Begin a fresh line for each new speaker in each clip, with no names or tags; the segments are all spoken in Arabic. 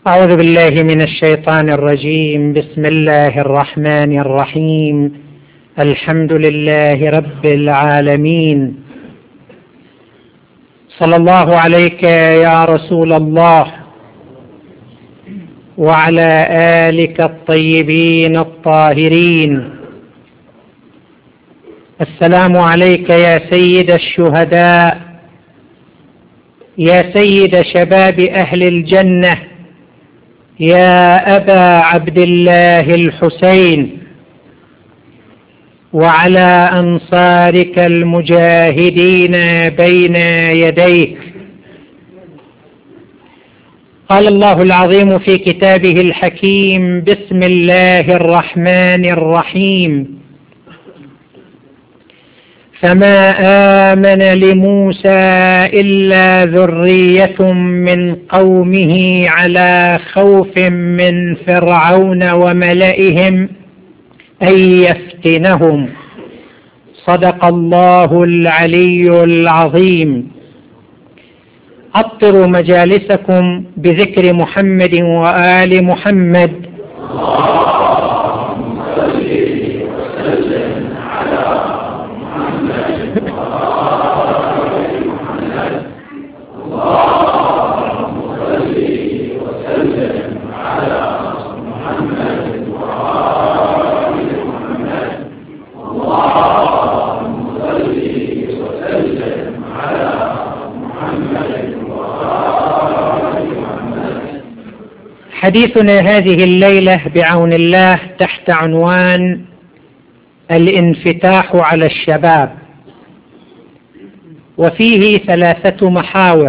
أعوذ بالله من الشيطان الرجيم. بسم الله الرحمن الرحيم. الحمد لله رب العالمين. صلى الله عليك يا رسول الله وعلى آلك الطيبين الطاهرين. السلام عليك يا سيد الشهداء، يا سيد شباب أهل الجنة، يا أبا عبد الله الحسين، وعلى أنصارك المجاهدين بين يديك. قال الله العظيم في كتابه الحكيم: بسم الله الرحمن الرحيم. فما آمن لموسى إلا ذرية من قومه على خوف من فرعون وملئهم أن يفتنهم. صدق الله العلي العظيم. عطروا مجالسكم بذكر محمد وآل محمد. حديثنا هذه الليلة بعون الله تحت عنوان الانفتاح على الشباب، وفيه 3 محاور.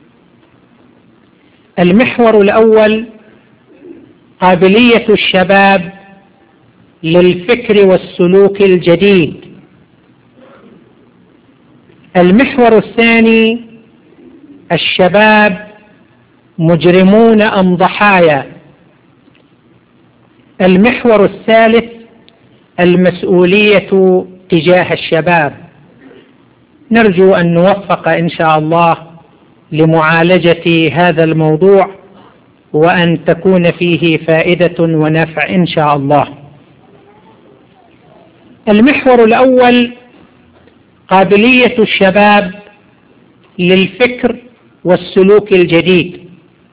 المحور الأول قابلية الشباب للفكر والسلوك الجديد. المحور الثاني الشباب مجرمون أم ضحايا. المحور الثالث المسؤولية تجاه الشباب. نرجو أن نوفق إن شاء الله لمعالجة هذا الموضوع، وأن تكون فيه فائدة ونفع إن شاء الله. المحور الأول قابلية الشباب للفكر والسلوك الجديد.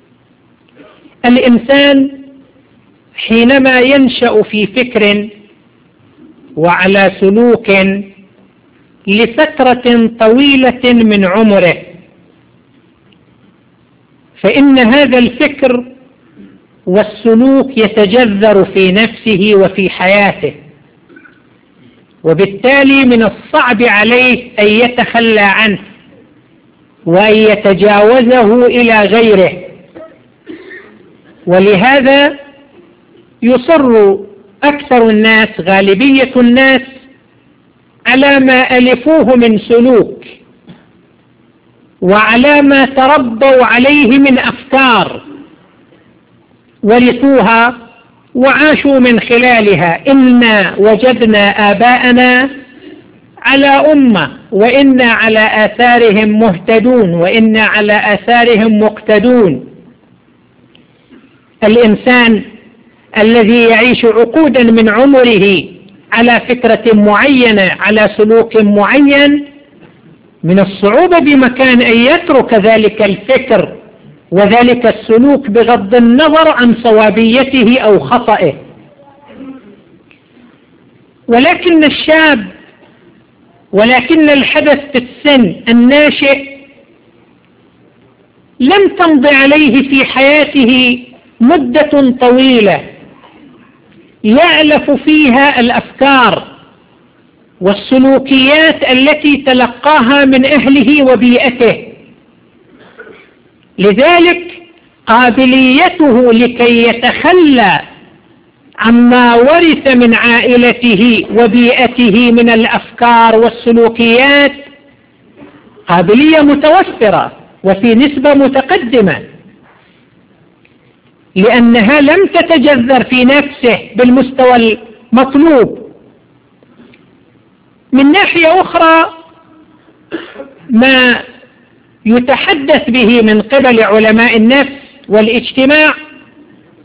الإنسان حينما ينشأ في فكر وعلى سلوك لفترة طويلة من عمره، فإن هذا الفكر والسلوك يتجذر في نفسه وفي حياته، وبالتالي من الصعب عليه أن يتخلى عنه وأن يتجاوزه إلى غيره. ولهذا يصر أكثر الناس، غالبية الناس، على ما ألفوه من سلوك وعلى ما تربوا عليه من أفكار ورثوها وعاشوا من خلالها. إنا وجدنا آباءنا على أمة وإنا على آثارهم مهتدون وإنا على آثارهم مقتدون. الإنسان الذي يعيش عقودا من عمره على فكرة معينة، على سلوك معين، من الصعوبة بمكان أن يترك ذلك الفكر وذلك السلوك بغض النظر عن صوابيته أو خطئه. ولكن الشاب، ولكن الحدث في السن الناشئ لم تمض عليه في حياته مدة طويلة يألف فيها الأفكار والسلوكيات التي تلقاها من أهله وبيئته. لذلك قابليته لكي يتخلى عما ورث من عائلته وبيئته من الأفكار والسلوكيات قابلية متوفرة وفي نسبة متقدمة، لأنها لم تتجذر في نفسه بالمستوى المطلوب. من ناحية أخرى ما يتحدث به من قبل علماء النفس والاجتماع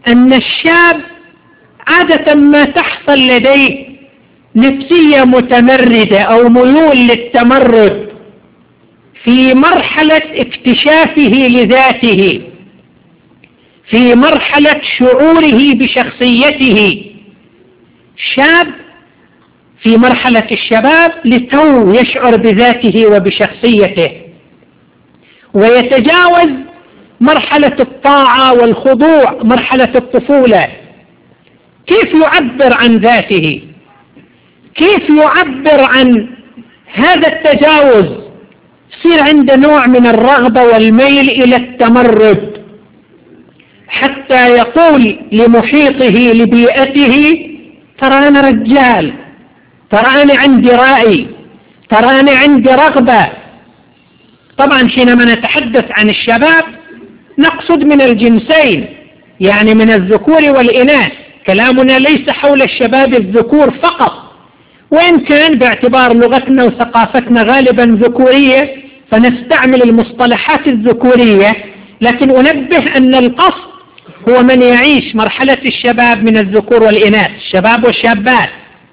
أن الشاب عادة ما تحصل لديه نفسية متمردة أو ميول للتمرد في مرحلة اكتشافه لذاته، في مرحلة شعوره بشخصيته. شاب في مرحلة الشباب لتو يشعر بذاته وبشخصيته، ويتجاوز مرحلة الطاعة والخضوع، مرحلة الطفولة. كيف يعبر عن ذاته؟ كيف يعبر عن هذا التجاوز؟ يصير عنده نوع من الرغبة والميل إلى التمرد، حتى يقول لمحيطه لبيئته: ترى أنا رجال، ترى أنا عندي رأي، ترى أنا عندي رغبة. طبعا حينما نتحدث عن الشباب نقصد من الجنسين، يعني من الذكور والإناث. كلامنا ليس حول الشباب الذكور فقط، وإن كان باعتبار لغتنا وثقافتنا غالبا ذكورية فنستعمل المصطلحات الذكورية، لكن أنبه أن القصد هو من يعيش مرحلة الشباب من الذكور والإناث، الشباب والشابات.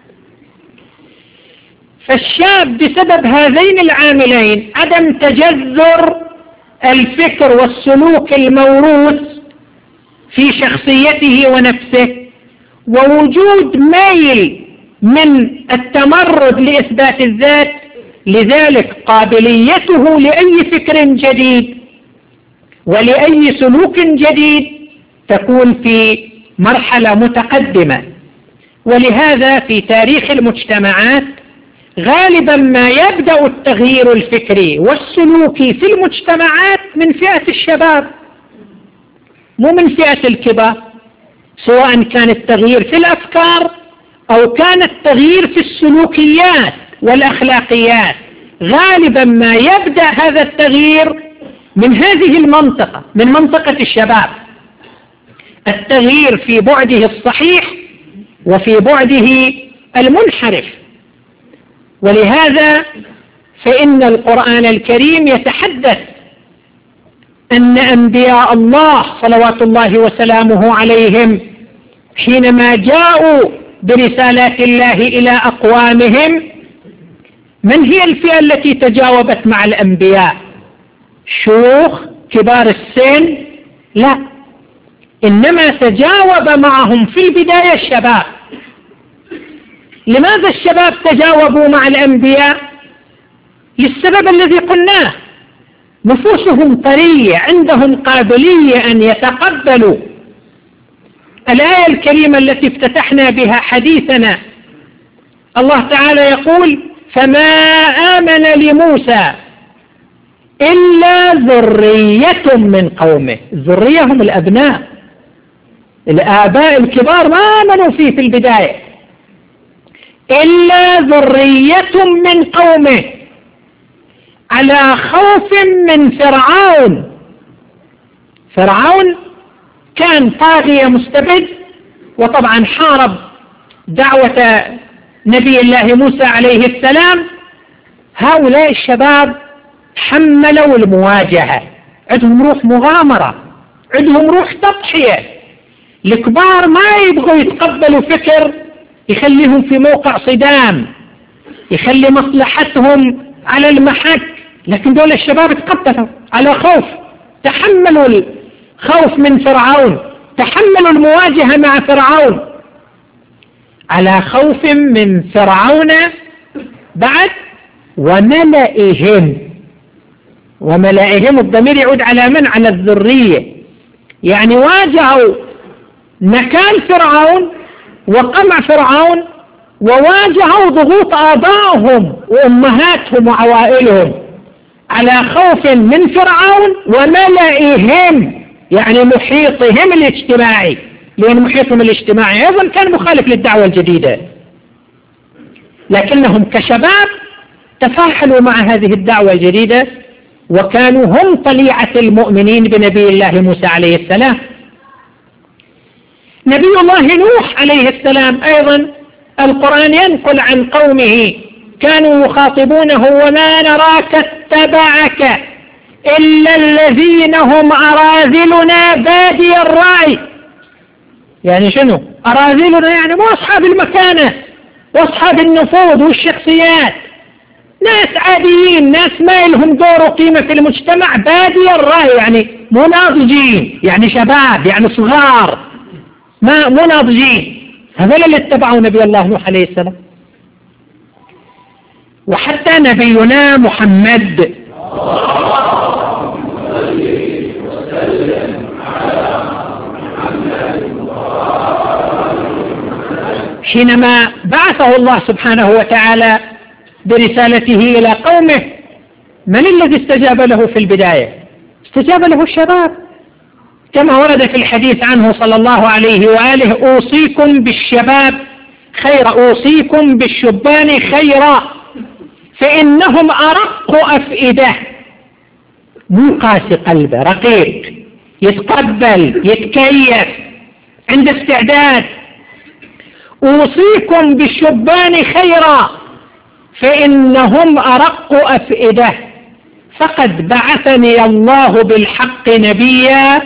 فالشاب بسبب هذين العاملين، عدم تجذر الفكر والسلوك الموروث في شخصيته ونفسه، ووجود ميل من التمرد لإثبات الذات، لذلك قابليته لأي فكر جديد ولأي سلوك جديد تكون في مرحلة متقدمة. ولهذا في تاريخ المجتمعات غالبا ما يبدأ التغيير الفكري والسلوكي في المجتمعات من فئة الشباب، مو من فئة الكبار، سواء كان التغيير في الأفكار أو كان التغيير في السلوكيات والأخلاقيات. غالبا ما يبدأ هذا التغيير من هذه المنطقة، من منطقة الشباب، التغيير في بعده الصحيح وفي بعده المنحرف. ولهذا فإن القرآن الكريم يتحدث أن أنبياء الله صلوات الله وسلامه عليهم حينما جاءوا برسالات الله إلى أقوامهم، من هي الفئة التي تجاوبت مع الأنبياء؟ شيوخ كبار السن؟ لا، إنما تجاوب معهم في البداية الشباب. لماذا الشباب تجاوبوا مع الأنبياء؟ للسبب الذي قلناه، نفوسهم طرية، عندهم قابلية أن يتقبلوا. الآية الكريمة التي افتتحنا بها حديثنا، الله تعالى يقول: فما آمن لموسى إلا ذرية من قومه. الذرية هم الأبناء، الآباء الكبار ما آمنوا فيه في البداية، إلا ذرية من قومه على خوف من فرعون. فرعون كان طاغية مستبد، وطبعا حارب دعوة نبي الله موسى عليه السلام. هؤلاء الشباب حملوا المواجهة، عندهم روح مغامرة، عندهم روح تضحية. الكبار ما يبغوا يتقبلوا فكر يخليهم في موقع صدام، يخلي مصلحتهم على المحك، لكن دول الشباب تقبلوا على خوف، تحملوا الخوف من فرعون، تحملوا المواجهة مع فرعون على خوف من فرعون. بعد وملئهم الضمير يعود على من؟ على الذرية، يعني واجهوا نكال فرعون وقمع فرعون، وواجهوا ضغوط آبائهم وأمهاتهم وعوائلهم على خوف من فرعون وملئهم، يعني محيطهم الاجتماعي، لأن محيطهم الاجتماعي أيضا كان مخالف للدعوة الجديدة، لكنهم كشباب تفاعلوا مع هذه الدعوة الجديدة، وكانوا هم طليعة المؤمنين بنبي الله موسى عليه السلام. نبي الله نوح عليه السلام أيضا القرآن ينقل عن قومه كانوا يخاطبونه: وما نراك اتبعك إلا الذين هم أراذلنا بادي الرأي يعني شنو؟ أراذلنا يعني مو أصحاب المكانة وأصحاب النفوذ والشخصيات، ناس عاديين، ناس ما لهم دور وقيمة في المجتمع، بادي الرأي، يعني مو ناضجين، يعني شباب، يعني صغار، مو ناضجين. هذول اللي اتبعوا نبي الله نوح عليه السلام. وحتى نبينا محمد حينما بعثه الله سبحانه وتعالى برسالته إلى قومه، من الذي استجاب له في البداية؟ استجاب له الشباب، كما ورد في الحديث عنه صلى الله عليه وآله: أوصيكم بالشباب خيرا، أوصيكم بالشبان خيرا فإنهم أرق أفئدة. مو قاسي قلبه، رقيق، يتقبل، يتكيف، عنده استعداد. أوصيكم بالشبان خيرا فإنهم أرق أفئدة، فقد بعثني الله بالحق نبيا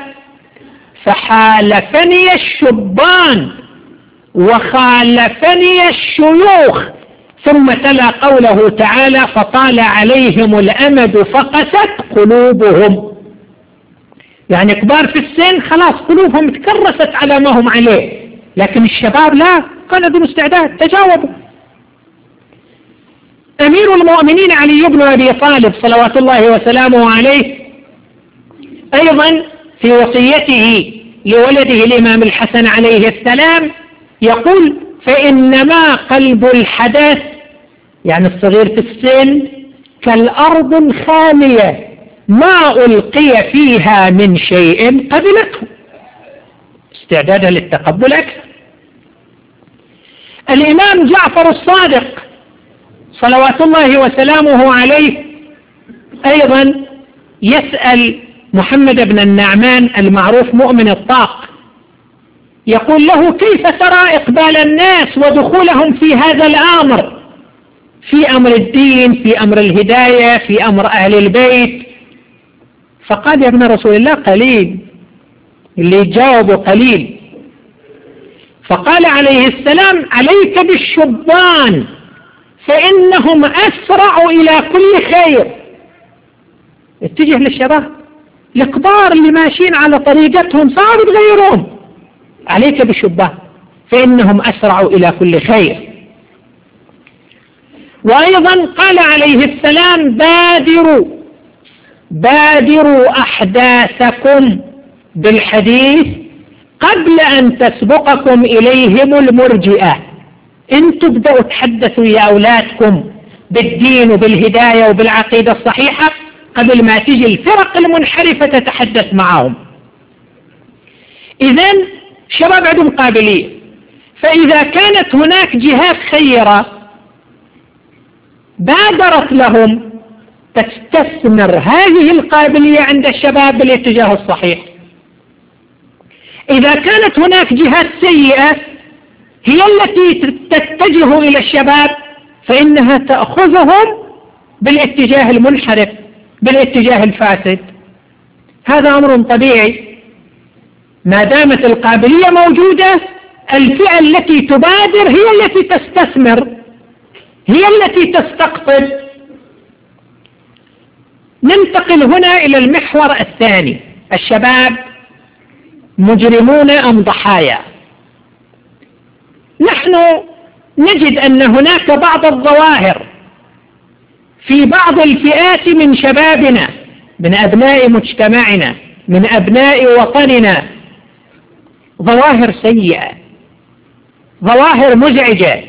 فحالفني الشبان وخالفني الشيوخ. ثم تلا قوله تعالى: فطال عليهم الأمد فقست قلوبهم. يعني كبار في السن خلاص قلوبهم تكرست على ما هم عليه، لكن الشباب لا، كانوا ذو استعداد، تجاوبوا. أمير المؤمنين علي بن أبي طالب صلوات الله وسلامه عليه أيضا في وصيته لولده الإمام الحسن عليه السلام يقول: فإنما قلب الحدث، يعني الصغير في السن، كالأرض الخالية ما ألقي فيها من شيء قبلته، استعدادا للتقبل أكثر. الإمام جعفر الصادق صلوات الله وسلامه عليه أيضا يسأل محمد بن النعمان المعروف مؤمن الطاق، يقول له: كيف ترى إقبال الناس ودخولهم في هذا الأمر، في أمر الدين، في أمر الهداية، في أمر أهل البيت؟ فقال: يا ابن رسول الله قليل، اللي يجاوبوا قليل. فقال عليه السلام: عليك بالشبان فإنهم أسرع إلى كل خير. اتجه للشباب، الكبار اللي ماشيين على طريقتهم صاروا يتغيرون، عليك بالشبان فإنهم أسرع إلى كل خير. وأيضا قال عليه السلام: بادروا أحداثكم بالحديث قبل أن تسبقكم إليهم المرجئة. انتوا بدأوا تحدثوا يا أولادكم بالدين وبالهداية وبالعقيدة الصحيحة قبل ما تجي الفرق المنحرفة تتحدث معهم. إذن شباب عندهم قابلية، فإذا كانت هناك جهات خيرة بادرت لهم تستثمر هذه القابلية عند الشباب بالاتجاه الصحيح. إذا كانت هناك جهات سيئة هي التي تتجه إلى الشباب فإنها تأخذهم بالاتجاه المنحرف، بالاتجاه الفاسد. هذا أمر طبيعي، ما دامت القابلية موجودة الفئة التي تبادر هي التي تستثمر، هي التي تستقطب. ننتقل هنا إلى المحور الثاني: الشباب مجرمون أم ضحايا؟ نحن نجد أن هناك بعض الظواهر في بعض الفئات من شبابنا، من أبناء مجتمعنا، من أبناء وطننا، ظواهر سيئة، ظواهر مزعجة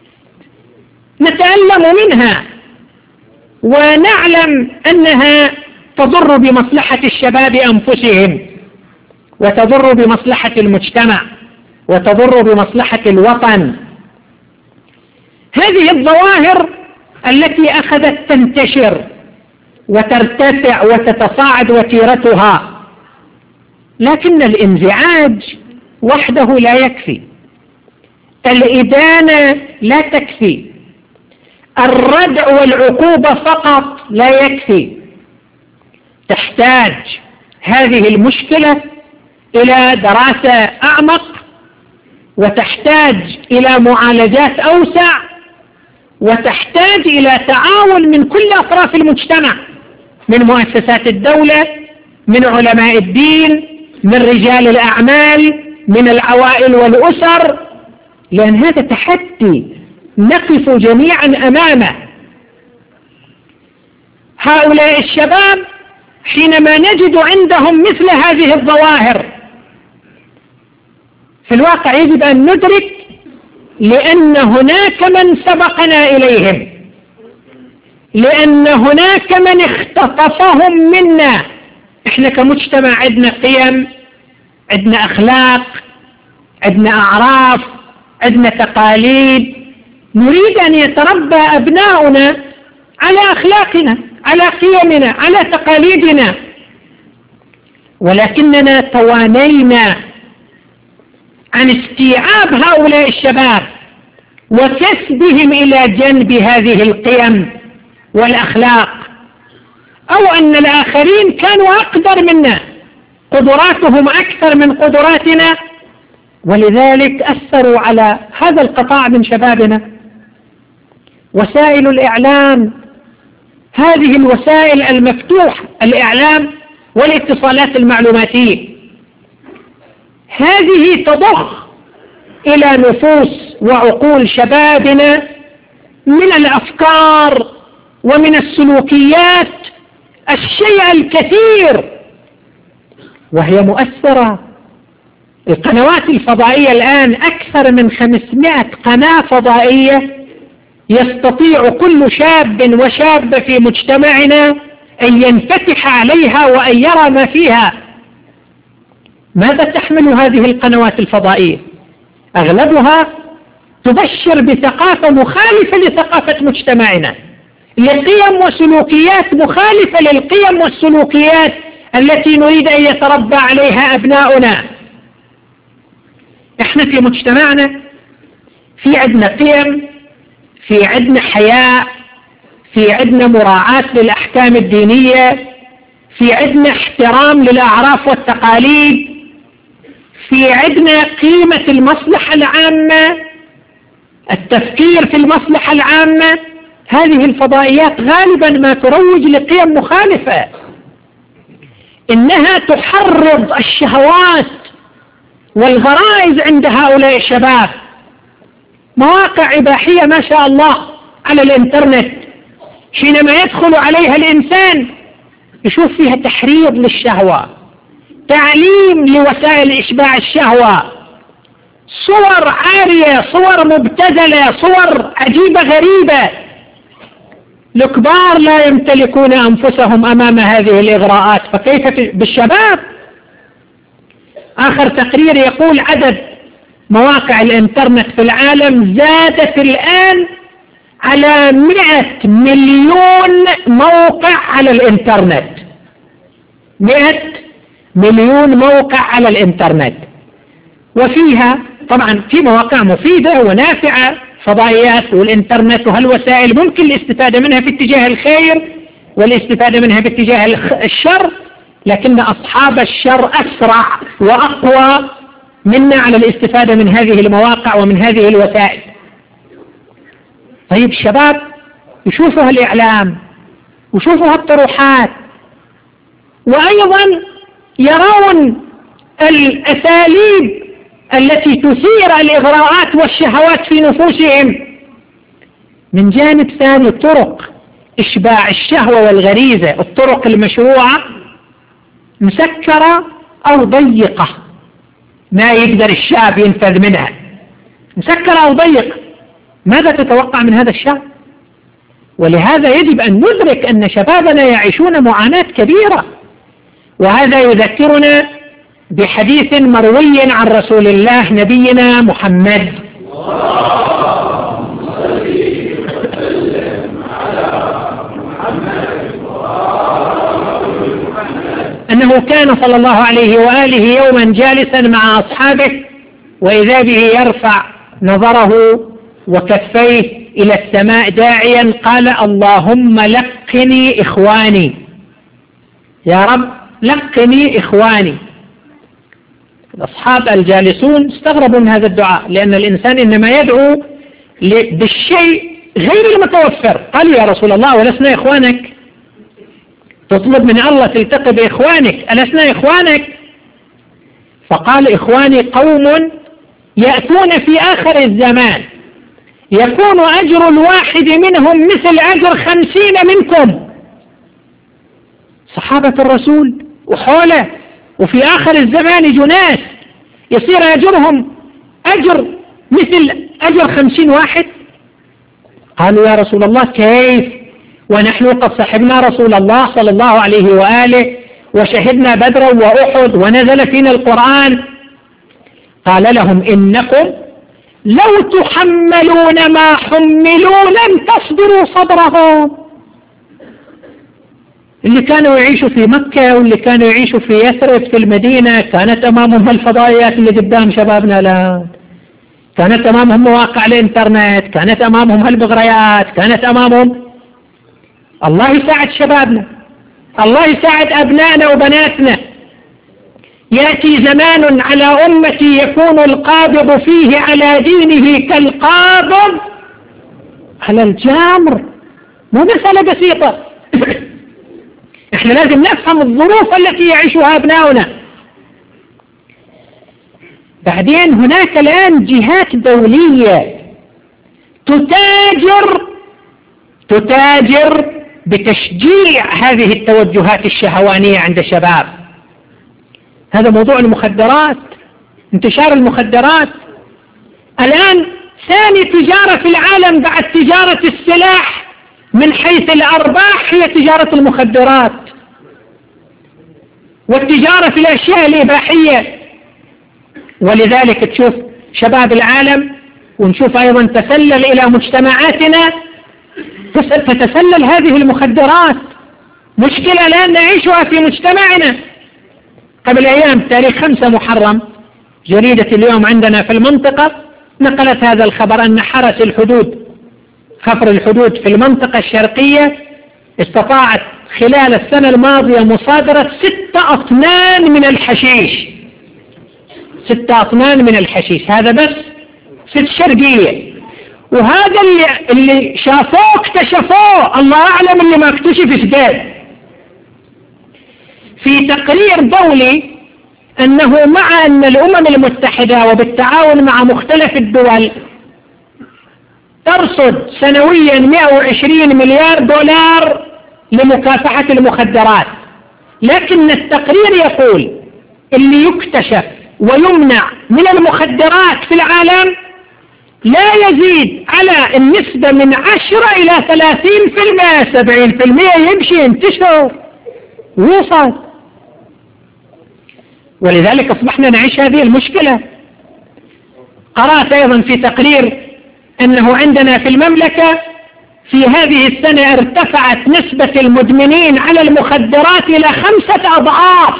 نتألم منها ونعلم أنها تضر بمصلحة الشباب أنفسهم، وتضر بمصلحة المجتمع، وتضر بمصلحة الوطن. هذه الظواهر التي أخذت تنتشر وترتفع وتتصاعد وتيرتها، لكن الانزعاج وحده لا يكفي، الإدانة لا تكفي، الردع والعقوبة فقط لا يكفي. تحتاج هذه المشكلة إلى دراسة أعمق وتحتاج إلى معالجات أوسع، وتحتاج إلى تعاون من كل أطراف المجتمع، من مؤسسات الدولة، من علماء الدين، من رجال الأعمال، من العوائل والأسر، لأن هذا تحدي نقف جميعا أمامه. هؤلاء الشباب حينما نجد عندهم مثل هذه الظواهر في الواقع يجب أن ندرك لأن هناك من سبقنا إليهم، لأن هناك من اختطفهم منا. احنا كمجتمع عندنا قيم، عندنا أخلاق، عندنا أعراف، عندنا تقاليد، نريد أن يتربى أبناؤنا على أخلاقنا، على قيمنا، على تقاليدنا، ولكننا توانينا عن استيعاب هؤلاء الشباب وكسبهم إلى جنب هذه القيم والأخلاق، أو أن الآخرين كانوا أقدر منا، قدراتهم أكثر من قدراتنا، ولذلك أثروا على هذا القطاع من شبابنا. وسائل الإعلام، هذه الوسائل المفتوحة، الإعلام والاتصالات المعلوماتية، هذه تضخ إلى نفوس وعقول شبابنا من الأفكار ومن السلوكيات الشيء الكثير، وهي مؤثرة. القنوات الفضائية الآن أكثر من 500 قناة فضائية يستطيع كل شاب وشابة في مجتمعنا أن ينفتح عليها وأن يرى ما فيها. ماذا تحمل هذه القنوات الفضائية؟ أغلبها تبشر بثقافة مخالفة لثقافة مجتمعنا، لقيم وسلوكيات مخالفة للقيم والسلوكيات التي نريد أن يتربى عليها أبناؤنا. احنا في مجتمعنا في عندنا قيم، في عندنا حياء، في عندنا مراعاة للأحكام الدينية، في عندنا احترام للأعراف والتقاليد، في عندنا قيمة المصلحة العامة، التفكير في المصلحة العامة. هذه الفضائيات غالبا ما تروج لقيم مخالفة، إنها تحرض الشهوات والغرائز عند هؤلاء الشباب. مواقع إباحية ما شاء الله على الإنترنت، حينما يدخل عليها الإنسان يشوف فيها تحريض للشهوة، تعليم لوسائل إشباع الشهوة، صور عارية، صور مبتذلة، صور عجيبة غريبة. الكبار لا يمتلكون أنفسهم أمام هذه الإغراءات، فكيف بالشباب؟ آخر تقرير يقول عدد مواقع الإنترنت في العالم زادت الآن على 100 مليون موقع على الإنترنت. 100 مليون موقع على الإنترنت، وفيها طبعا في مواقع مفيدة ونافعة، فضائيات والإنترنت وهالوسائل ممكن الاستفادة منها في اتجاه الخير والاستفادة منها في اتجاه الشر، لكن أصحاب الشر أسرع وأقوى منا على الاستفادة من هذه المواقع ومن هذه الوسائل. طيب الشباب يشوفوا الإعلام ويشوفوا الطروحات، وأيضا يرون الأساليب التي تثير الإغراءات والشهوات في نفوسهم. من جانب ثاني طرق إشباع الشهوة والغريزة، الطرق المشروعة مسكرة أو ضيقة، ما يقدر الشاب ينفذ منها، مسكرة أو ضيقة. ماذا تتوقع من هذا الشاب؟ ولهذا يجب أن ندرك أن شبابنا يعيشون معاناة كبيرة. وهذا يذكرنا بحديث مروي عن رسول الله نبينا محمد أنه كان صلى الله عليه وآله يوما جالسا مع أصحابه، وإذا به يرفع نظره وكفيه إلى السماء داعيا قال: اللهم لقني إخواني، يا رب لقني إخواني. الأصحاب الجالسون استغربوا من هذا الدعاء، لأن الإنسان إنما يدعو بالشيء غير المتوفر. قالوا يا رسول الله ولسنا إخوانك؟ تطلب من الله تلتقي بإخوانك، ألسنا إخوانك؟ فقال إخواني قوم يأتون في آخر الزمان يكون أجر الواحد منهم مثل أجر 50 منكم. صحابة الرسول وحوله، وفي آخر الزمان يجوا ناس يصير أجرهم أجر مثل أجر 50 واحد. قالوا يا رسول الله كيف ونحن قد صحبنا رسول الله صلى الله عليه وآله وشهدنا بدرا وأحد ونزل فينا القرآن؟ قال لهم إنكم لو تحملون ما حملوا لن تصبروا صبرهم. اللي كانوا يعيشوا في مكة واللي كانوا يعيشوا في يثرب في المدينة كانت أمامهم الفضائيات اللي قدام شبابنا الآن، كانت أمامهم مواقع الإنترنت، كانت أمامهم هالمغريات، كانت أمامهم. الله يساعد شبابنا، الله يساعد أبنائنا وبناتنا. يأتي زمان على أمتي يكون القابض فيه على دينه كالقابض على الجمر. مو مسألة بسيطة. احنا لازم نفهم الظروف التي يعيشها أبناؤنا. بعدين هناك الآن جهات دولية تتاجر بتشجيع هذه التوجهات الشهوانية عند الشباب. هذا موضوع المخدرات، انتشار المخدرات. الآن ثاني تجارة في العالم بعد تجارة السلاح من حيث الأرباح هي تجارة المخدرات والتجارة في الأشياء الإباحية. ولذلك تشوف شباب العالم ونشوف أيضا تسلل إلى مجتمعاتنا، تتسلل هذه المخدرات. مشكلة الآن نعيشها في مجتمعنا. قبل أيام تاريخ 5 محرم جريدة اليوم عندنا في المنطقة نقلت هذا الخبر أن حرس الحدود خفر الحدود في المنطقة الشرقية استطاعت خلال السنة الماضية مصادرة 6 أطنان من الحشيش. 6 أطنان من الحشيش، هذا بس في الشرقية. وهذا اللي شافوه اكتشفوه، الله أعلم اللي ما اكتشف إشداد. في تقرير دولي أنه مع أن الأمم المتحدة وبالتعاون مع مختلف الدول ترصد سنويا 120 مليار دولار لمكافحة المخدرات، لكن التقرير يقول اللي يكتشف ويمنع من المخدرات في العالم لا يزيد على النسبة من 10 إلى 30%، 70% يمشي ينتشر ويوصل. ولذلك أصبحنا نعيش هذه المشكلة. قرأت أيضا في تقرير أنه عندنا في المملكة في هذه السنة ارتفعت نسبة المدمنين على المخدرات إلى 5 أضعاف.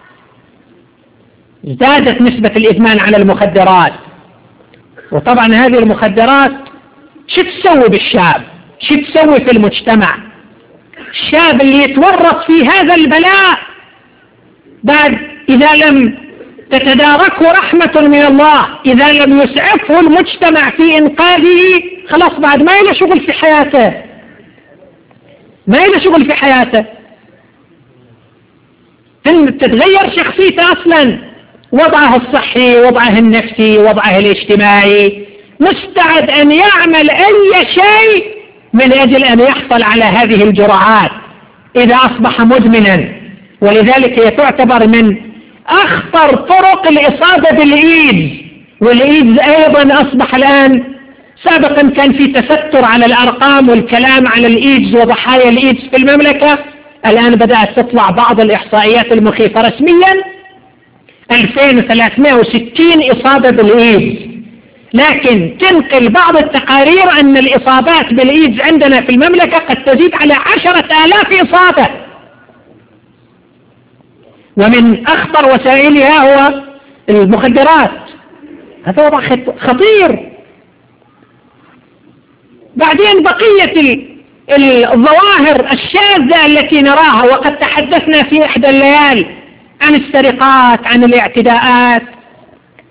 ازدادت نسبة الإدمان على المخدرات. وطبعا هذه المخدرات شو تسوي بالشاب؟ شو تسوي في المجتمع؟ الشاب اللي يتورط في هذا البلاء بعد إذا لم تتداركه رحمة من الله، إذا لم يسعفه المجتمع في إنقاذه، خلاص بعد ما إلى شغل في حياته، ما إلى شغل في حياته. تتغير شخصيته أصلا، وضعه الصحي، وضعه النفسي، وضعه الاجتماعي، مستعد أن يعمل أي شيء من أجل أن يحصل على هذه الجرعات إذا أصبح مدمنا. ولذلك هي تعتبر من أخطر طرق الإصابة بالإيدز. والإيدز أيضا أصبح الآن، سابقا كان في تستر على الأرقام والكلام على الإيدز وضحايا الإيدز في المملكة، الآن بدأت تطلع بعض الإحصائيات المخيفة رسميا 2360 إصابة بالإيدز. لكن تنقل بعض التقارير أن الإصابات بالإيدز عندنا في المملكة قد تزيد على 10,000 إصابة. ومن أخطر وسائلها هو المخدرات. هذا وضع خطير. بعدين بقية الظواهر الشاذة التي نراها، وقد تحدثنا في إحدى الليال عن السرقات، عن الاعتداءات،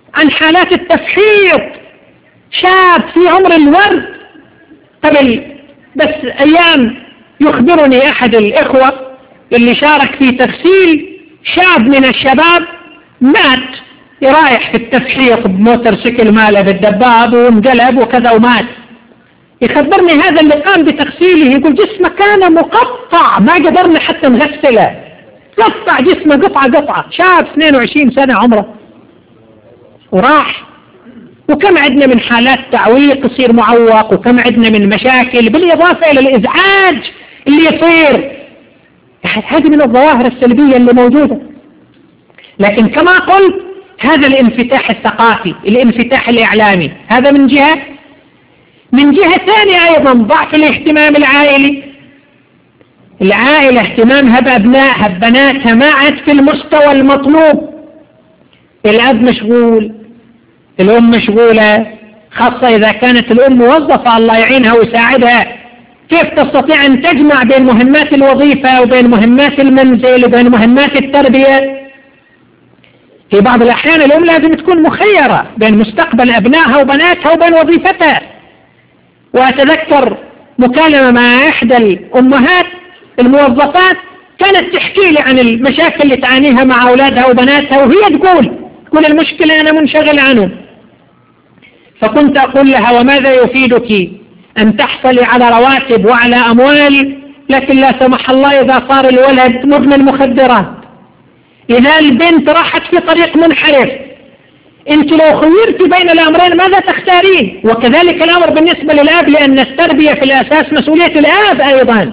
عن حالات التفحيط، شاب في عمر الورد. قبل بس أيام يخبرني أحد الإخوة اللي شارك في تغسيل شاب من الشباب مات رايح في التفحيط بموتورسيكل ماله بالدباب وانقلب وكذا ومات. يخبرني هذا اللي قام بتغسيله يقول جسمه كان مقطع، ما قدرنا حتى نغسله، قطع جسمه قطعة. شاب 22 سنة عمره وراح. وكم عندنا من حالات تعويق يصير معوق، وكم عندنا من مشاكل بالإضافة إلى الإزعاج اللي يصير. هذه من الظواهر السلبية اللي موجودة. لكن كما قلت هذا الانفتاح الثقافي، الانفتاح الإعلامي، هذا من جهة. من جهة ثانية أيضا ضعف الاهتمام العائلي. العائلة اهتمامها بأبنائها ببناتها ما عاد في المستوى المطلوب. الأب مشغول، الأم مشغولة، خاصة إذا كانت الأم موظفة الله يعينها ويساعدها. كيف تستطيع أن تجمع بين مهمات الوظيفة وبين مهمات المنزل وبين مهمات التربية؟ في بعض الأحيان الأم لازم تكون مخيرة بين مستقبل أبنائها وبناتها وبين وظيفتها. وأتذكر مكالمة مع إحدى الأمهات الموظفات كانت تحكي لي عن المشاكل اللي تعانيها مع أولادها وبناتها، وهي تقول المشكلة أنا منشغل عنهم. فكنت أقول لها وماذا يفيدك أن تحصلي على رواتب وعلى أموال، لكن لا سمح الله إذا صار الولد مدمن مخدرات، إذا البنت راحت في طريق منحرف، أنت لو خيرت بين الأمرين ماذا تختارين؟ وكذلك الأمر بالنسبة للأب، لأن التربية في الأساس مسؤولية الأب أيضا.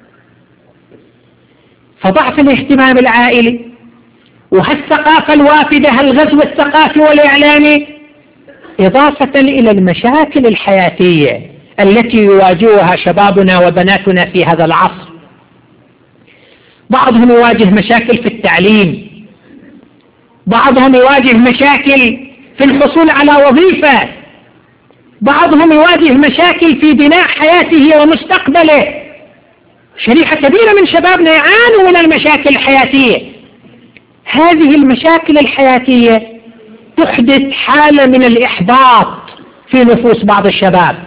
فضعف الاهتمام العائلي وهالثقافة الوافدة، الغزو الثقافي والإعلامي، إضافة إلى المشاكل الحياتية التي يواجهها شبابنا وبناتنا في هذا العصر. بعضهم يواجه مشاكل في التعليم، بعضهم يواجه مشاكل في الحصول على وظيفة، بعضهم يواجه مشاكل في بناء حياته ومستقبله. شريحة كبيرة من شبابنا يعانوا من المشاكل الحياتية. هذه المشاكل الحياتية تحدث حالة من الإحباط في نفوس بعض الشباب،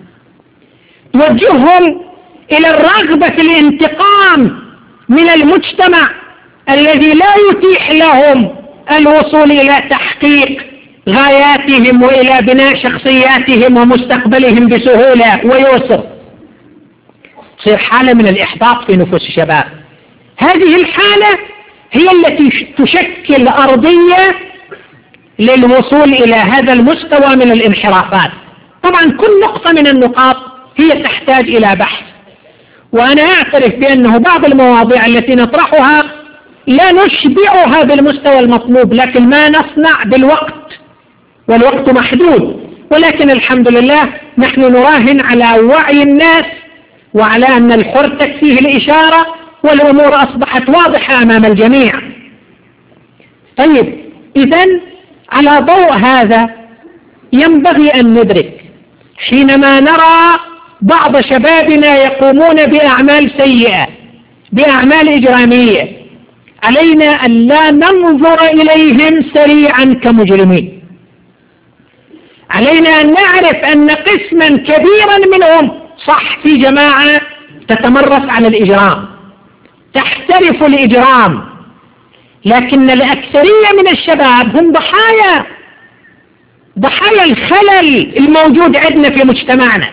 توجههم إلى الرغبة في الانتقام من المجتمع الذي لا يتيح لهم الوصول إلى تحقيق غاياتهم وإلى بناء شخصياتهم ومستقبلهم بسهولة ويسر. تصير حالة من الإحباط في نفوس الشباب. هذه الحالة هي التي تشكل أرضية للوصول إلى هذا المستوى من الانحرافات. طبعا كل نقطة من النقاط هي تحتاج إلى بحث، وأنا أعترف بأنه بعض المواضيع التي نطرحها لا نشبعها بالمستوى المطلوب، لكن ما نصنع بالوقت، والوقت محدود. ولكن الحمد لله نحن نراهن على وعي الناس وعلى أن الحر تكفيه الإشارة، والأمور أصبحت واضحة أمام الجميع. طيب، إذن على ضوء هذا ينبغي أن ندرك حينما نرى بعض شبابنا يقومون بأعمال سيئة، بأعمال إجرامية، علينا أن لا ننظر إليهم سريعا كمجرمين. علينا أن نعرف أن قسما كبيرا منهم صح في جماعة تتمرس على الإجرام، تحترف الإجرام، لكن الأكثرية من الشباب هم ضحايا الخلل الموجود عندنا في مجتمعنا،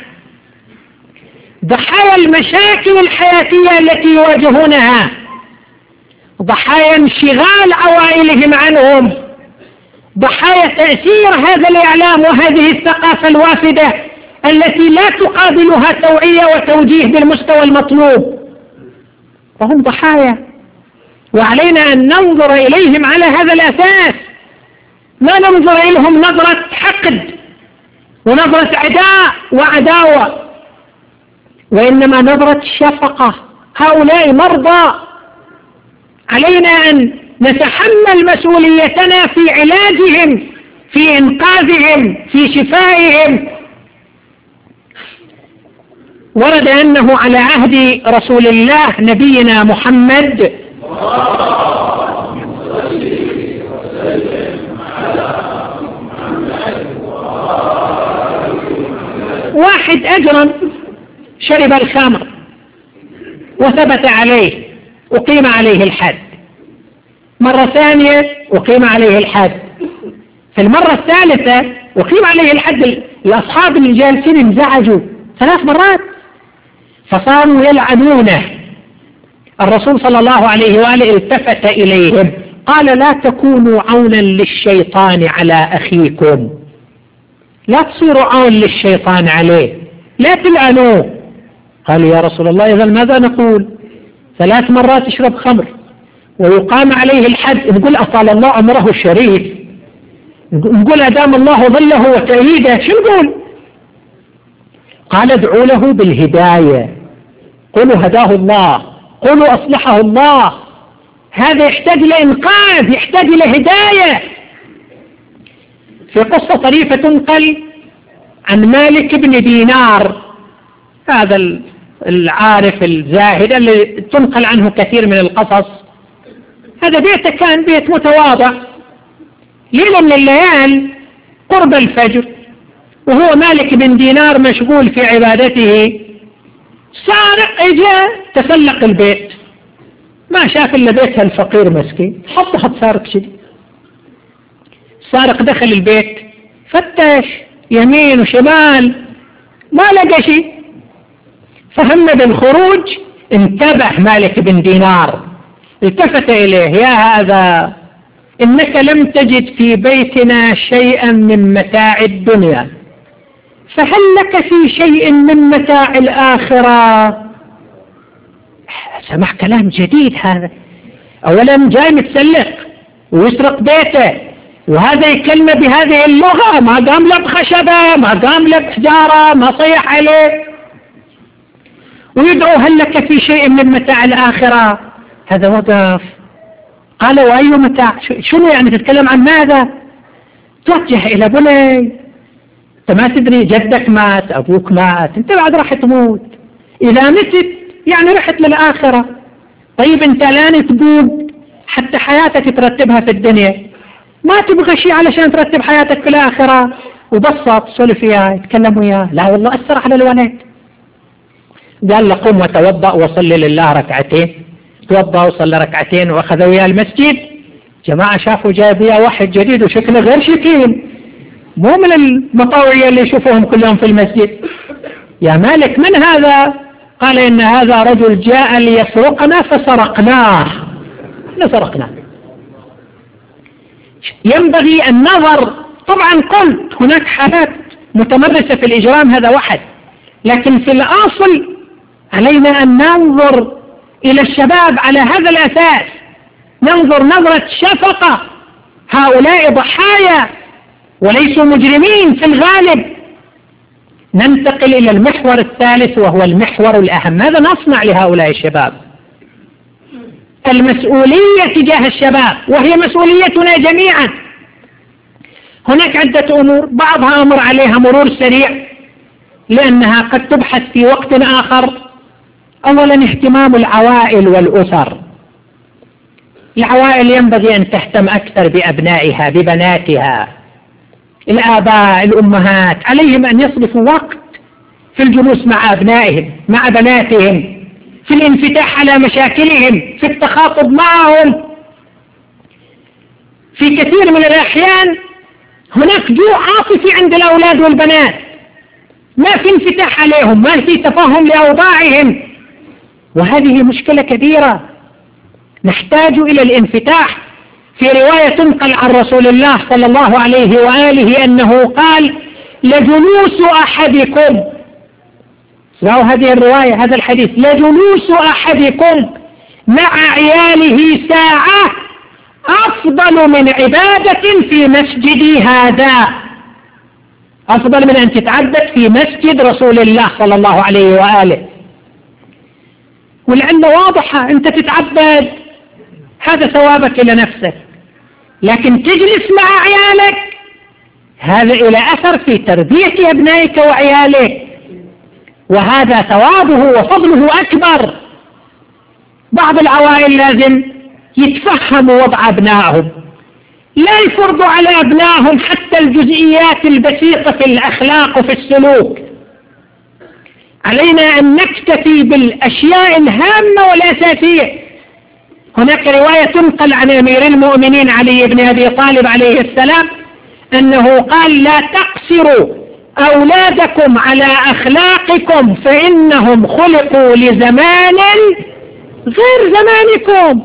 ضحايا المشاكل الحياتية التي يواجهونها، ضحايا انشغال عوائلهم عنهم، ضحايا تأثير هذا الإعلام وهذه الثقافة الوافدة التي لا تقابلها توعية وتوجيه بالمستوى المطلوب. فهم ضحايا، وعلينا أن ننظر إليهم على هذا الأساس، ما ننظر إليهم نظرة حقد ونظرة عداء وعداوة، وإنما نظرة شفقة. هؤلاء مرضى، علينا أن نتحمل مسؤوليتنا في علاجهم، في إنقاذهم، في شفائهم. ورد أنه على عهد رسول الله نبينا محمد واحد أجرا شرب الخمر وثبت عليه أقيم عليه الحد، مرة ثانية أقيم عليه الحد، في المرة الثالثة أقيم عليه الحد. الأصحاب اللي جالسين انزعجوا 3 مرات فصاروا يلعنونه. الرسول صلى الله عليه وآله التفت إليهم قال لا تكونوا عونا للشيطان على أخيكم، لا تصيروا عون للشيطان عليه، لا تلعنوه. قالوا يا رسول الله إذا ماذا نقول؟ 3 مرات يشرب خمر ويقام عليه الحد، نقول أطال الله عمره الشريف، نقول أدام الله ظله وتأييده، شو نقول؟ قال ادعوا له بالهداية، قولوا هداه الله، قولوا أصلحه الله، هذا يحتاج لإنقاذ، يحتاج لهداية. في قصة طريفة تنقل عن مالك بن دينار، هذا العارف الزاهد اللي تنقل عنه كثير من القصص. هذا بيته كان بيت متواضع، ليلة من الليال قرب الفجر وهو مالك بن دينار مشغول في عبادته، سارق اجا تسلق البيت، ما شاف الا بيتها الفقير مسكين، حط سارق شديد. سارق دخل البيت فتش يمين وشمال ما لقى شيء، فهم بالخروج. انتبه مالك بن دينار، التفت إليه يا هذا إنك لم تجد في بيتنا شيئا من متاع الدنيا، فهل لك في شيء من متاع الآخرة؟ سمع كلام جديد هذا، أولا جاي متسلق ويسرق بيته، وهذا يكلمه بهذه اللغة، ما قام له بخشبة، ما قام له بحجارة، ما صيح عليه، ويدعو هل لك في شيء من متاع الآخرة؟ هذا وقف قال وأي متاع؟ شنو يعني تتكلم عن ماذا؟ توجه إلى بني، أنت ما تدري جدك مات، أبوك مات، أنت بعد راح تموت، إذا متت يعني رحت للآخرة. طيب أنت الآن تقوم حتى حياتك ترتبها في الدنيا، ما تبغى شيء علشان ترتب حياتك في الآخرة، وبسط سولف وياه يتكلم وياه، لا والله أثر على الولد. قال له قم وتوضأ وصلي لله ركعتين، توضأ وصلي ركعتين وأخذ وياه المسجد. جماعة شافوا جايب وياه واحد جديد وشكله غير شكيل، مو من المطاوعية اللي يشوفوهم كلهم في المسجد. يا مالك من هذا؟ قال إن هذا رجل جاء ليسرقنا فسرقناه. سرقناه. ينبغي النظر، طبعا قلت هناك حالات متمرسة في الإجرام هذا واحد، لكن في الأصل علينا أن ننظر إلى الشباب على هذا الأساس، ننظر نظرة شفقة، هؤلاء ضحايا وليسوا مجرمين في الغالب. ننتقل إلى المحور الثالث وهو المحور الأهم، ماذا نصنع لهؤلاء الشباب؟ المسؤولية تجاه الشباب وهي مسؤوليتنا جميعا. هناك عدة أمور، بعضها أمر عليها مرور سريع لأنها قد تبحث في وقت آخر. أولا اهتمام العوائل والأسر. العوائل ينبغي أن تهتم أكثر بأبنائها ببناتها، الآباء الأمهات عليهم أن يصرفوا وقت في الجلوس مع أبنائهم مع بناتهم، في الانفتاح على مشاكلهم، في التخاطب معهم. في كثير من الأحيان هناك جوع عاطفي عند الأولاد والبنات، ما في انفتاح عليهم، ما في تفهم لأوضاعهم، وهذه مشكلة كبيرة نحتاج إلى الانفتاح. في رواية تنقل عن رسول الله صلى الله عليه وآله أنه قال لجلوس أحدكم، اسمعوا هذه الرواية هذا الحديث، لجلوس أحدكم مع عياله ساعة أفضل من عبادة في مسجدي هذا، أفضل من أن تتعبد في مسجد رسول الله صلى الله عليه وآله. ولأنه واضحة أنت تتعبد هذا ثوابك إلى نفسك، لكن تجلس مع عيالك هذا إلى أثر في تربية أبنائك وعيالك، وهذا ثوابه وفضله أكبر. بعض العوائل لازم يتفهموا وضع أبنائهم، لا يفرضوا على أبنائهم حتى الجزئيات البسيطة في الأخلاق وفي السلوك. علينا أن نكتفي بالأشياء الهامة والأساسية. هناك رواية تنقل عن أمير المؤمنين علي بن أبي طالب عليه السلام أنه قال: لا تقصروا أولادكم على أخلاقكم فإنهم خلقوا لزمان غير زمانكم.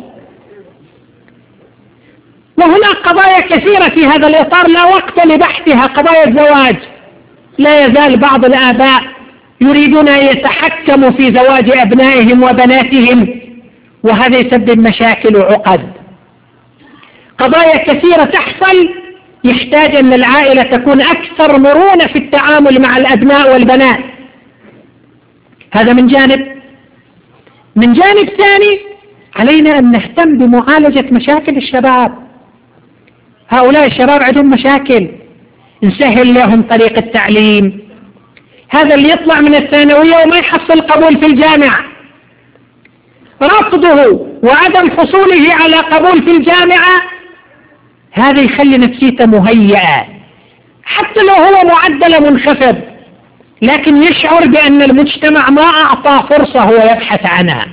وهناك قضايا كثيرة في هذا الإطار لا وقت لبحثها. قضايا الزواج، لا يزال بعض الآباء يريدون أن يتحكموا في زواج أبنائهم وبناتهم، وهذا يسبب مشاكل وعقد. قضايا كثيرة تحصل يحتاج أن العائلة تكون أكثر مرونة في التعامل مع الأبناء والبنات. هذا من جانب. من جانب ثاني علينا أن نهتم بمعالجة مشاكل الشباب. هؤلاء الشباب عندهم مشاكل، نسهل لهم طريق التعليم. هذا اللي يطلع من الثانوية وما يحصل قبول في الجامعة، رفضه وعدم حصوله على قبول في الجامعة هذا يخلي نفسيته مهيئة، حتى لو هو معدل منخفض، لكن يشعر بأن المجتمع ما أعطى فرصة هو يبحث عنها.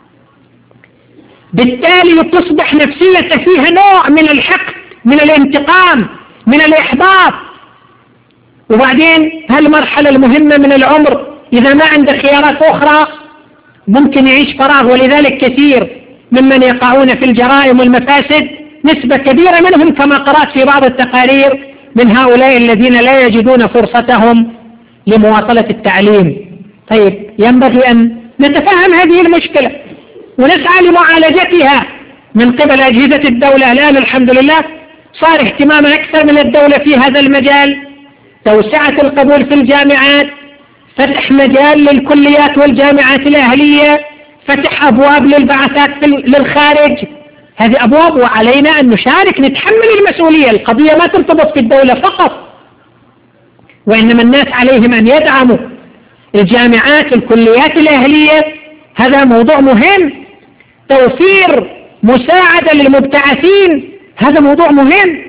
بالتالي تصبح نفسيته فيها نوع من الحقد، من الانتقام، من الإحباط. وبعدين هالمرحلة المهمة من العمر إذا ما عنده خيارات أخرى ممكن يعيش فراغ. ولذلك كثير ممن يقعون في الجرائم والمفاسد نسبة كبيرة منهم كما قرأت في بعض التقارير من هؤلاء الذين لا يجدون فرصتهم لمواصلة التعليم. طيب، ينبغي أن نتفهم هذه المشكلة ونسعى لمعالجتها من قبل أجهزة الدولة. الآن الحمد لله صار اهتمام أكثر من الدولة في هذا المجال، توسعة القبول في الجامعات، فتح مجال للكليات والجامعات الأهلية، فتح أبواب للبعثات للخارج. هذه أبواب وعلينا أن نشارك، نتحمل المسؤولية. القضية ما ترتبط في الدولة فقط، وإنما الناس عليهم أن يدعموا الجامعات الكليات الأهلية. هذا موضوع مهم. توفير مساعدة للمبتعثين هذا موضوع مهم.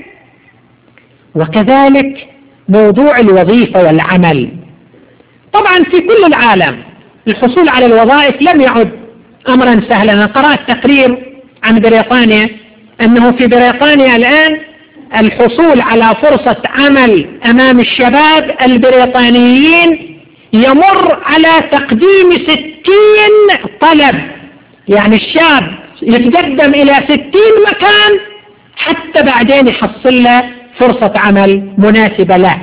وكذلك موضوع الوظيفة والعمل. طبعا في كل العالم الحصول على الوظائف لم يعد أمرا سهلا. أنا قرأت تقرير عن بريطانيا أنه في بريطانيا الآن الحصول على فرصة عمل أمام الشباب البريطانيين يمر على تقديم 60 طلب. يعني الشاب يتقدم إلى 60 مكان حتى بعدين يحصل له فرصة عمل مناسبة له.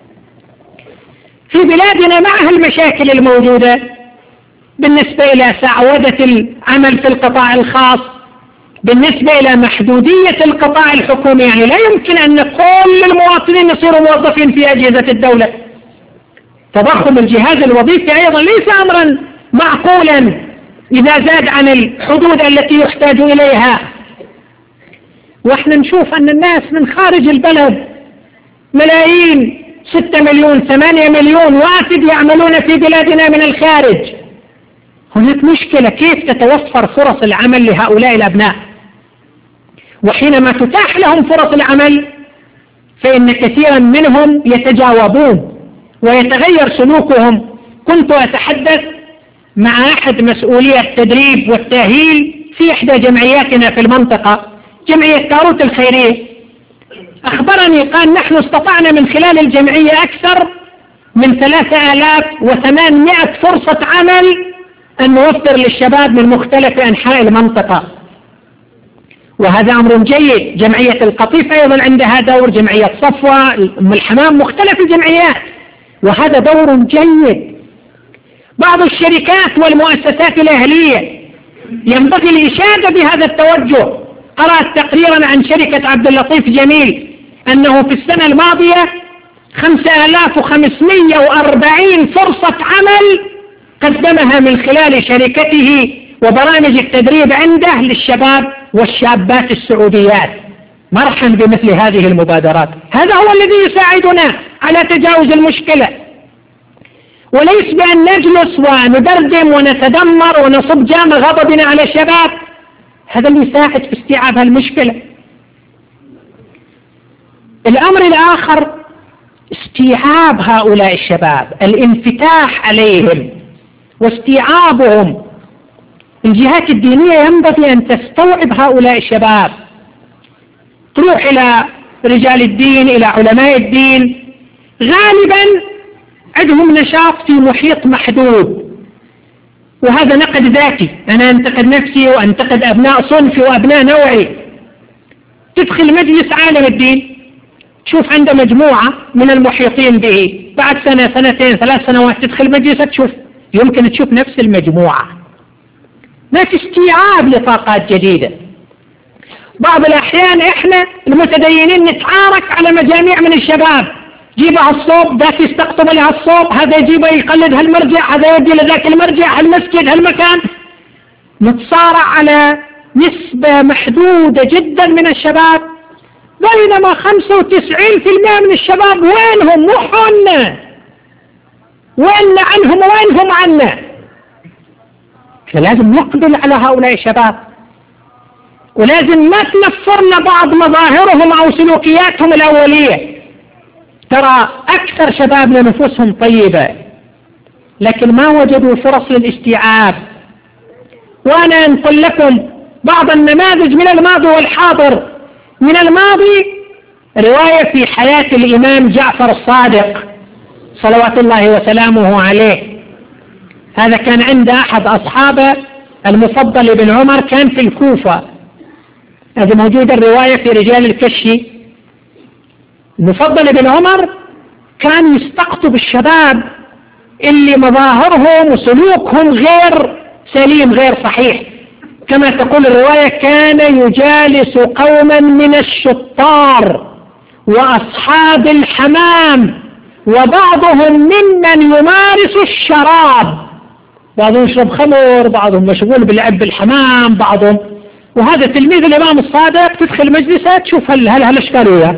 في بلادنا مع المشاكل الموجودة بالنسبة إلى سعودة العمل في القطاع الخاص، بالنسبة إلى محدودية القطاع الحكومي، يعني لا يمكن أن كل المواطنين يصيروا موظفين في أجهزة الدولة. تضخم الجهاز الوظيفي أيضا ليس أمرا معقولا إذا زاد عن الحدود التي يحتاج إليها. وإحنا نشوف أن الناس من خارج البلد ملايين، 6 مليون 8 مليون وافد يعملون في بلادنا من الخارج. هناك مشكلة، كيف تتوفر فرص العمل لهؤلاء الأبناء؟ وحينما تتاح لهم فرص العمل فإن كثيرا منهم يتجاوبون ويتغير سلوكهم. كنت أتحدث مع أحد مسؤولي التدريب والتأهيل في إحدى جمعياتنا في المنطقة، جمعية كاروت الخيرية. أخبرني قال: نحن استطعنا من خلال الجمعية أكثر من 3800 فرصة عمل أن نوفر للشباب من مختلف أنحاء المنطقة، وهذا أمر جيد. جمعية القطيف أيضا عندها دور، جمعية صفوة، أم الحمام، مختلف الجمعيات، وهذا دور جيد. بعض الشركات والمؤسسات الأهلية ينبغي الإشادة بهذا التوجه. قرأت تقريرا عن شركة عبد اللطيف جميل أنه في السنة الماضية 5540 فرصة عمل قدمها من خلال شركته وبرامج التدريب عنده للشباب والشابات السعوديات. مرحبا بمثل هذه المبادرات. هذا هو الذي يساعدنا على تجاوز المشكلة، وليس بأن نجلس وندردم ونتدمر ونصب جام غضبنا على الشباب. هذا اللي يساعد في استيعاب المشكلة. الأمر الآخر استيعاب هؤلاء الشباب، الانفتاح عليهم. واستيعابهم. الجهات الدينية ينبغي أن تستوعب هؤلاء الشباب، تروح إلى رجال الدين، إلى علماء الدين، غالبا عندهم نشاط في محيط محدود، وهذا نقد ذاتي، أنا أنتقد نفسي وأنتقد أبناء صنفي وأبناء نوعي. تدخل مجلس عالم الدين تشوف عنده مجموعة من المحيطين به، بعد سنة سنتين 3 سنوات تدخل مجلسك تشوف يمكن تشوف نفس المجموعة. ما في استيعاب لطاقات جديدة. بعض الأحيان إحنا المتدينين نتعارك على مجاميع من الشباب، جيبها الصوب، ذاك يستقطب لها الصوب، هذا يجيبه يقلد هالمرجع، هذا يودي لذاك المرجع، هالمسجد، هالمكان. نتصارع على نسبة محدودة جدا من الشباب، بينما 95% من الشباب وينهم؟ مو حولنا، وين عنهم وينهم عنا. فلازم نقبل على هؤلاء الشباب، ولازم ما تنفرنا بعض مظاهرهم أو سلوكياتهم الأولية. ترى أكثر شبابنا نفوسهم طيبة لكن ما وجدوا فرص للاستيعاب. وأنا أنقل لكم بعض النماذج من الماضي والحاضر. من الماضي رواية في حياة الإمام جعفر الصادق صلوات الله وسلامه عليه. هذا كان عند أحد أصحابه المفضل بن عمر، كان في الكوفة. هذه موجودة الرواية في رجال الكشي. المفضل بن عمر كان يستقطب الشباب اللي مظاهرهم وسلوكهم غير سليم غير صحيح. كما تقول الرواية كان يجالس قوما من الشطار وأصحاب الحمام، وبعضهم ممن يمارس الشراب، بعضهم يشرب خمر، بعضهم مشغول بلعب بالحمام، بعضهم. وهذا تلميذ الإمام الصادق تدخل مجلسه تشوف هالأشكال وياه.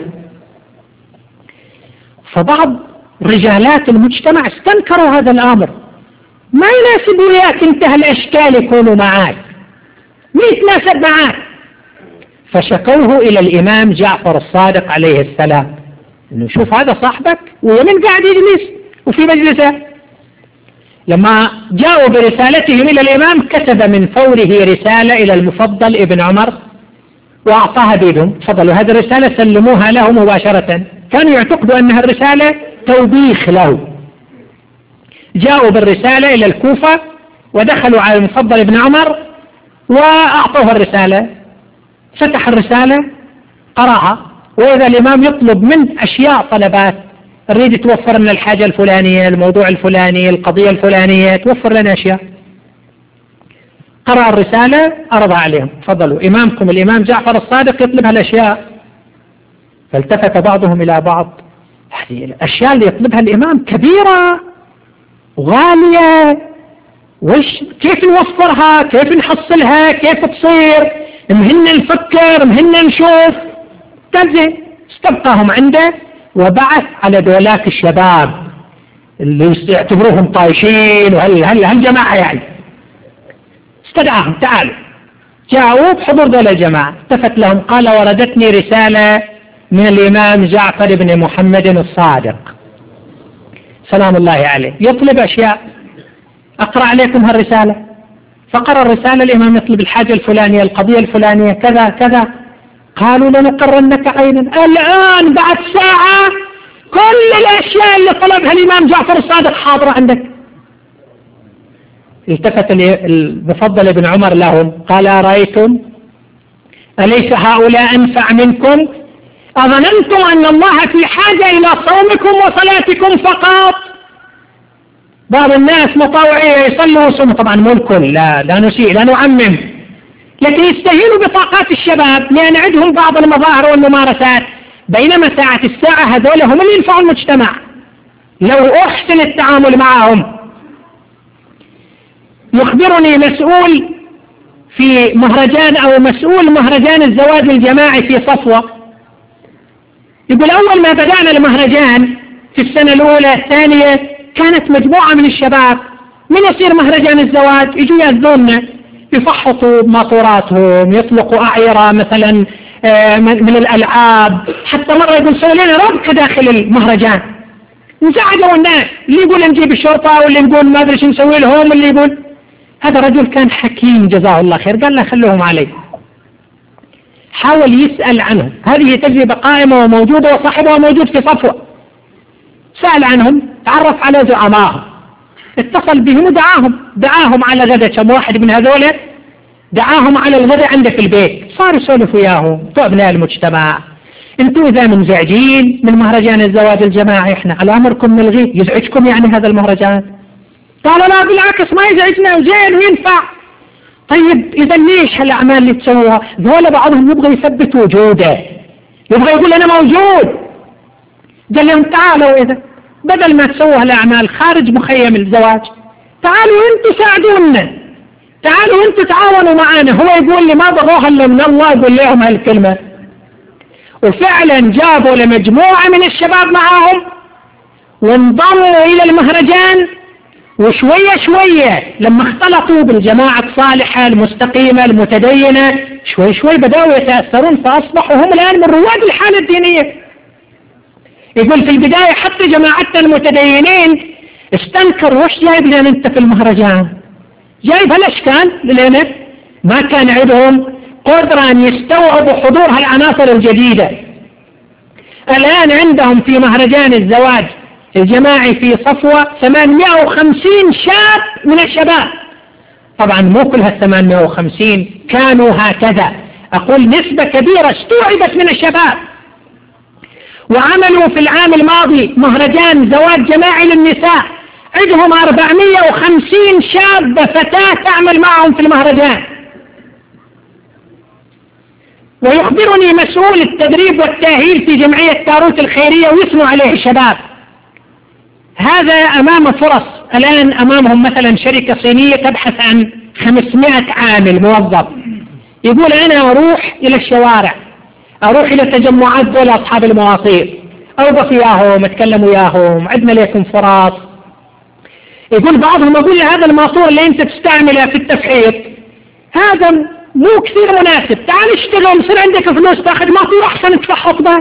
فبعض رجالات المجتمع استنكروا هذا الأمر، ما يناسب وياك انت هالأشكال يكونوا معاك، ما يتناسب معاك. فشكوه إلى الإمام جعفر الصادق عليه السلام، إنه شوف هذا صاحبك ومن قاعد يجلس وفي مجلسه. لما جاءوا برسالتهم إلى الإمام كتب من فوره رسالة إلى المفضل ابن عمر وأعطاها بيدهم، تفضلوا هذه الرسالة سلموها له مباشرة. كانوا يعتقدوا أنها الرسالة توبيخ له. جاءوا بالرسالة إلى الكوفة ودخلوا على المفضل ابن عمر وأعطوه الرسالة. فتح الرسالة قرأها، وإذا الإمام يطلب من أشياء طلبات، نريد توفر لنا الحاجة الفلانية، الموضوع الفلاني، القضية الفلانية، توفر لنا أشياء. قرأ الرسالة أرضى عليهم، تفضلوا إمامكم الإمام جعفر الصادق يطلب هالأشياء. فالتفت بعضهم إلى بعض، هذه الأشياء اللي يطلبها الإمام كبيرة وغالية، كيف نوفرها؟ كيف نحصلها؟ كيف تصير؟ مهنا نفكر، مهنا نشوف. قال زين، استبقاهم عنده وبعث على دولاك الشباب اللي يعتبروهم طايشين وهالجماعة يعني، استدعاهم تعالوا. جاءوا بحضور دول الجماعة، التفت لهم قال وردتني رسالة من الإمام جعفر بن محمد الصادق سلام الله عليه يطلب أشياء، أقرأ عليكم هالرسالة. فقرأ الرسالة، الإمام يطلب الحاجة الفلانية، القضية الفلانية، كذا كذا. قالوا لنقرنك عينا. الآن بعد ساعة كل الأشياء اللي طلبها الإمام جعفر الصادق حاضرة عندك. التفت المفضل ابن عمر لهم قال أرأيتم أليس هؤلاء أنفع منكم؟ أظننتم أن الله في حاجة إلى صومكم وصلاتكم فقط؟ بعض الناس مطاوعية يصلوا ويصوموا، طبعا مو الكل، لا نسيء، لا نعمم، لكن يستهينوا بطاقات الشباب لأن عندهم بعض المظاهر والممارسات، بينما ساعة الساعة هذول هم اللي ينفعوا المجتمع لو أحسن التعامل معهم. يخبرني مسؤول في مهرجان أو مسؤول مهرجان الزواج الجماعي في صفوة، يقول أول ما بدأنا المهرجان في السنة الأولى الثانية كانت مجموعة من الشباب من يصير مهرجان الزواج يجوا يأذوننا، يفحصوا ماطوراتهم، يطلقوا أعيرة مثلا من الألعاب، حتى مرة يقول سووا لنا ربكة داخل المهرجان. انزعجوا الناس، اللي يقول نجيب الشرطة واللي يقول ما أدري شو نسوي لهم، اللي يقول. هذا رجل كان حكيم جزاه الله خير، قال لا خلوهم علي. حاول يسأل عنهم، هذه تجربة قائمة وموجودة وصاحبها موجود في صفوة. سأل عنهم، تعرف على زعمائهم، اتصل بهم ودعاهم على غدا. كم واحد من هذول دعاهم على الغداء عنده في البيت، صار يسولف وياهم: انتوا أبناء المجتمع، انتوا إذا منزعجين من مهرجان الزواج الجماعي احنا على أمركم نلغيه، يزعجكم يعني هذا المهرجان؟ قالوا لا بالعكس ما يزعجنا وزين وينفع. طيب إذا ليش هالأعمال اللي تسووها؟ ذولا بعضهم يبغى يثبت وجوده، يبغى يقول أنا موجود. قال لهم تعالوا، إذا بدل ما تسووا هالأعمال خارج مخيم الزواج، تعالوا أنتوا ساعدونا، تعالوا أنتوا تعاونوا معنا. هو يقول لي ما بغوها إلا من الله يقول لهم هالكلمة. وفعلا جابوا لمجموعة من الشباب معهم وانضموا إلى المهرجان، وشوية شوية لما اختلطوا بالجماعة الصالحة المستقيمة المتدينة شوي شوي بدأوا يتأثرون، فأصبحوا هم الآن من رواد الحالة الدينية. يقول في البداية حتى جماعتنا المتدينين استنكروا: وش جايب لنا أنت في المهرجان؟ جايب هالأشكال لنا؟ ما كان عندهم قدرة أن يستوعبوا حضور هالعناصر الجديدة. الآن عندهم في مهرجان الزواج الجماعي في صفوة 850 شاب من الشباب. طبعا مو كل هال850 كانوا هكذا، أقول نسبة كبيرة استوعبت من الشباب. وعملوا في العام الماضي مهرجان زواج جماعي للنساء، عندهم 450 شاب فتاة تعمل معهم في المهرجان. ويخبرني مسؤول التدريب والتأهيل في جمعية تاروت الخيرية ويثنوا عليه الشباب: هذا أمام فرص. الآن أمامهم مثلا شركة صينية تبحث عن 500 عامل موظف. يقول أنا أروح إلى الشوارع، أروح إلى تجمعات دول أصحاب المواصيل، أوقف وياهم أتكلم وياهم: عندنا لكم فرص. يقول بعضهم أقول هذا الماسور اللي أنت تستعمله في التفحيط هذا مو كثير مناسب، تعال اشتغل يصير عندك فلوس تاخذ ماسور أحسن تفحط به.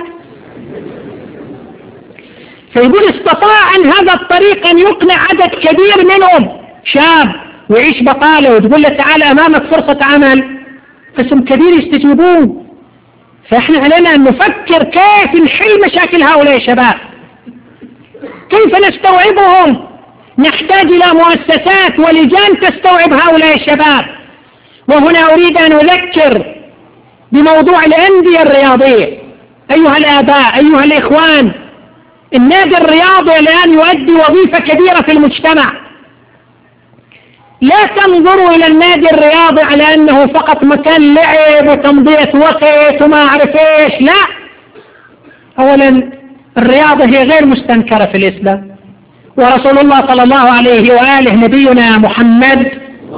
فيقول استطاع عن هذا الطريق أن يقنع عدد كبير منهم شاب ويعيش بطالة، وتقول له تعال أمامك فرصة عمل، قسم كبير يستجيبون. فإحنا علينا أن نفكر كيف نحل مشاكل هؤلاء الشباب، كيف نستوعبهم. نحتاج إلى مؤسسات ولجان تستوعب هؤلاء الشباب. وهنا أريد أن أذكر بموضوع الأندية الرياضية. أيها الآباء، أيها الإخوان، النادي الرياضي الآن يؤدي وظيفة كبيرة في المجتمع. لا تنظروا إلى النادي الرياضي على أنه فقط مكان لعب وتمضية وقت وما أعرف إيش، لا. أولا الرياضة هي غير مستنكرة في الإسلام، ورسول الله صلى الله عليه وآله نبينا محمد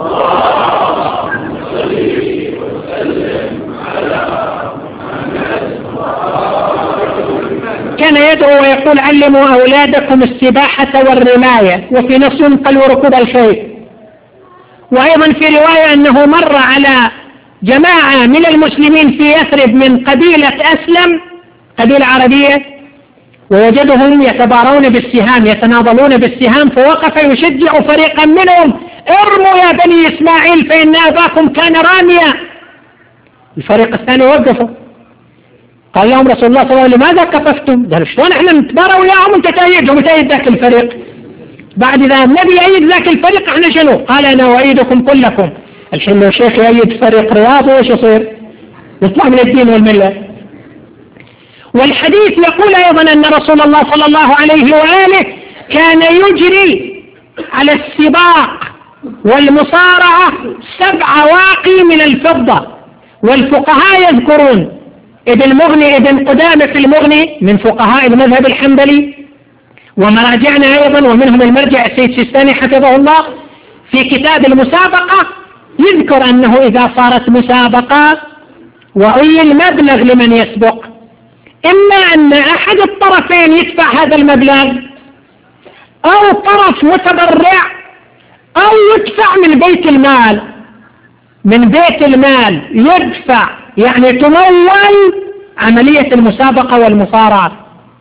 كان يدعو ويقول: علموا أولادكم السباحة والرماية، وفي نص ينقل وركوب الخيل. وأيضا في رواية أنه مر على جماعة من المسلمين في يثرب من قبيلة أسلم، قبيلة عربية، ووجدهم يتبارون بالسهام، يتناضلون بالسهام، فوقف يشجع فريقا منهم: ارموا يا بني إسماعيل فإن أباكم كان راميا. الفريق الثاني وقفوا، قال لهم رسول الله صلى الله عليه وسلم: لماذا كففتم؟ قالوا شلون احنا نتبارى وياهم انت تأيدهم وتأيد ذاك الفريق؟ بعد إذا النبي يأيد ذاك الفريق احنا شنو؟ قال أنا أؤيدكم كلكم. الحين لو شيخ يأيد فريق رياضي وش يصير؟ يطلع من الدين والملة. والحديث يقول أيضا أن رسول الله صلى الله عليه وآله كان يجري على السباق والمصارعة 7 واقي من الفضة. والفقهاء يذكرون ابن قدامة في المغني من فقهاء المذهب الحنبلي، ومراجعنا أيضا ومنهم المرجع السيد سيستاني حفظه الله في كتاب المسابقة يذكر أنه إذا صارت مسابقة وعين مبلغ لمن يسبق، إما أن أحد الطرفين يدفع هذا المبلغ، أو طرف متبرع، أو يدفع من بيت المال. من بيت المال يدفع، يعني تمول عملية المسابقة والمصارعة.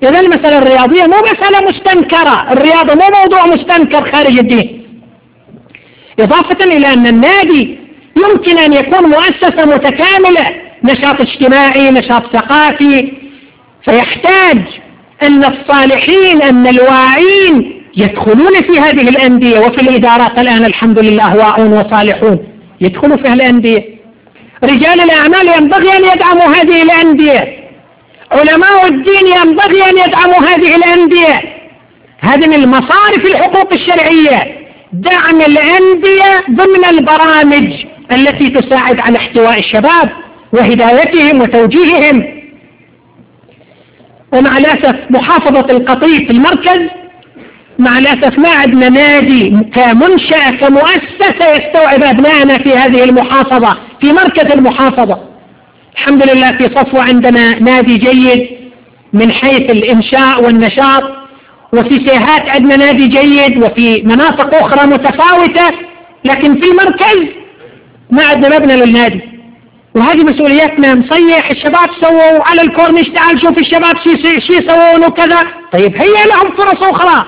لذا المسألة الرياضية مو مسألة مستنكرة، الرياضة مو موضوع مستنكر خارج الدين. إضافة إلى أن النادي يمكن أن يكون مؤسسة متكاملة، نشاط اجتماعي، نشاط ثقافي، فيحتاج أن الصالحين، أن الواعين يدخلون في هذه الأندية. وفي الإدارات الآن الحمد لله واعون وصالحون يدخلوا في الأندية. رجال الأعمال ينبغي أن يدعموا هذه الأندية، علماء الدين ينبغي أن يدعموا هذه الأندية. هذه من مصارف الحقوق الشرعية، دعم الأندية ضمن البرامج التي تساعد على احتواء الشباب وهدايتهم وتوجيههم. ومع الأسف محافظة القطيف المركز مع الأسف ما عندنا نادي كمنشأة كمؤسسة يستوعب أبنائنا في هذه المحافظة، في مركز المحافظة. الحمد لله في صفوة عندنا نادي جيد من حيث الإنشاء والنشاط، وفي سيهات عندنا نادي جيد، وفي مناطق أخرى متفاوتة، لكن في المركز ما عندنا مبنى للنادي. وهذه مسؤولياتنا، نصيح الشباب سووا على الكورنيش، تعال شوف الشباب شي يسوون وكذا. طيب هيا لهم فرص أخرى،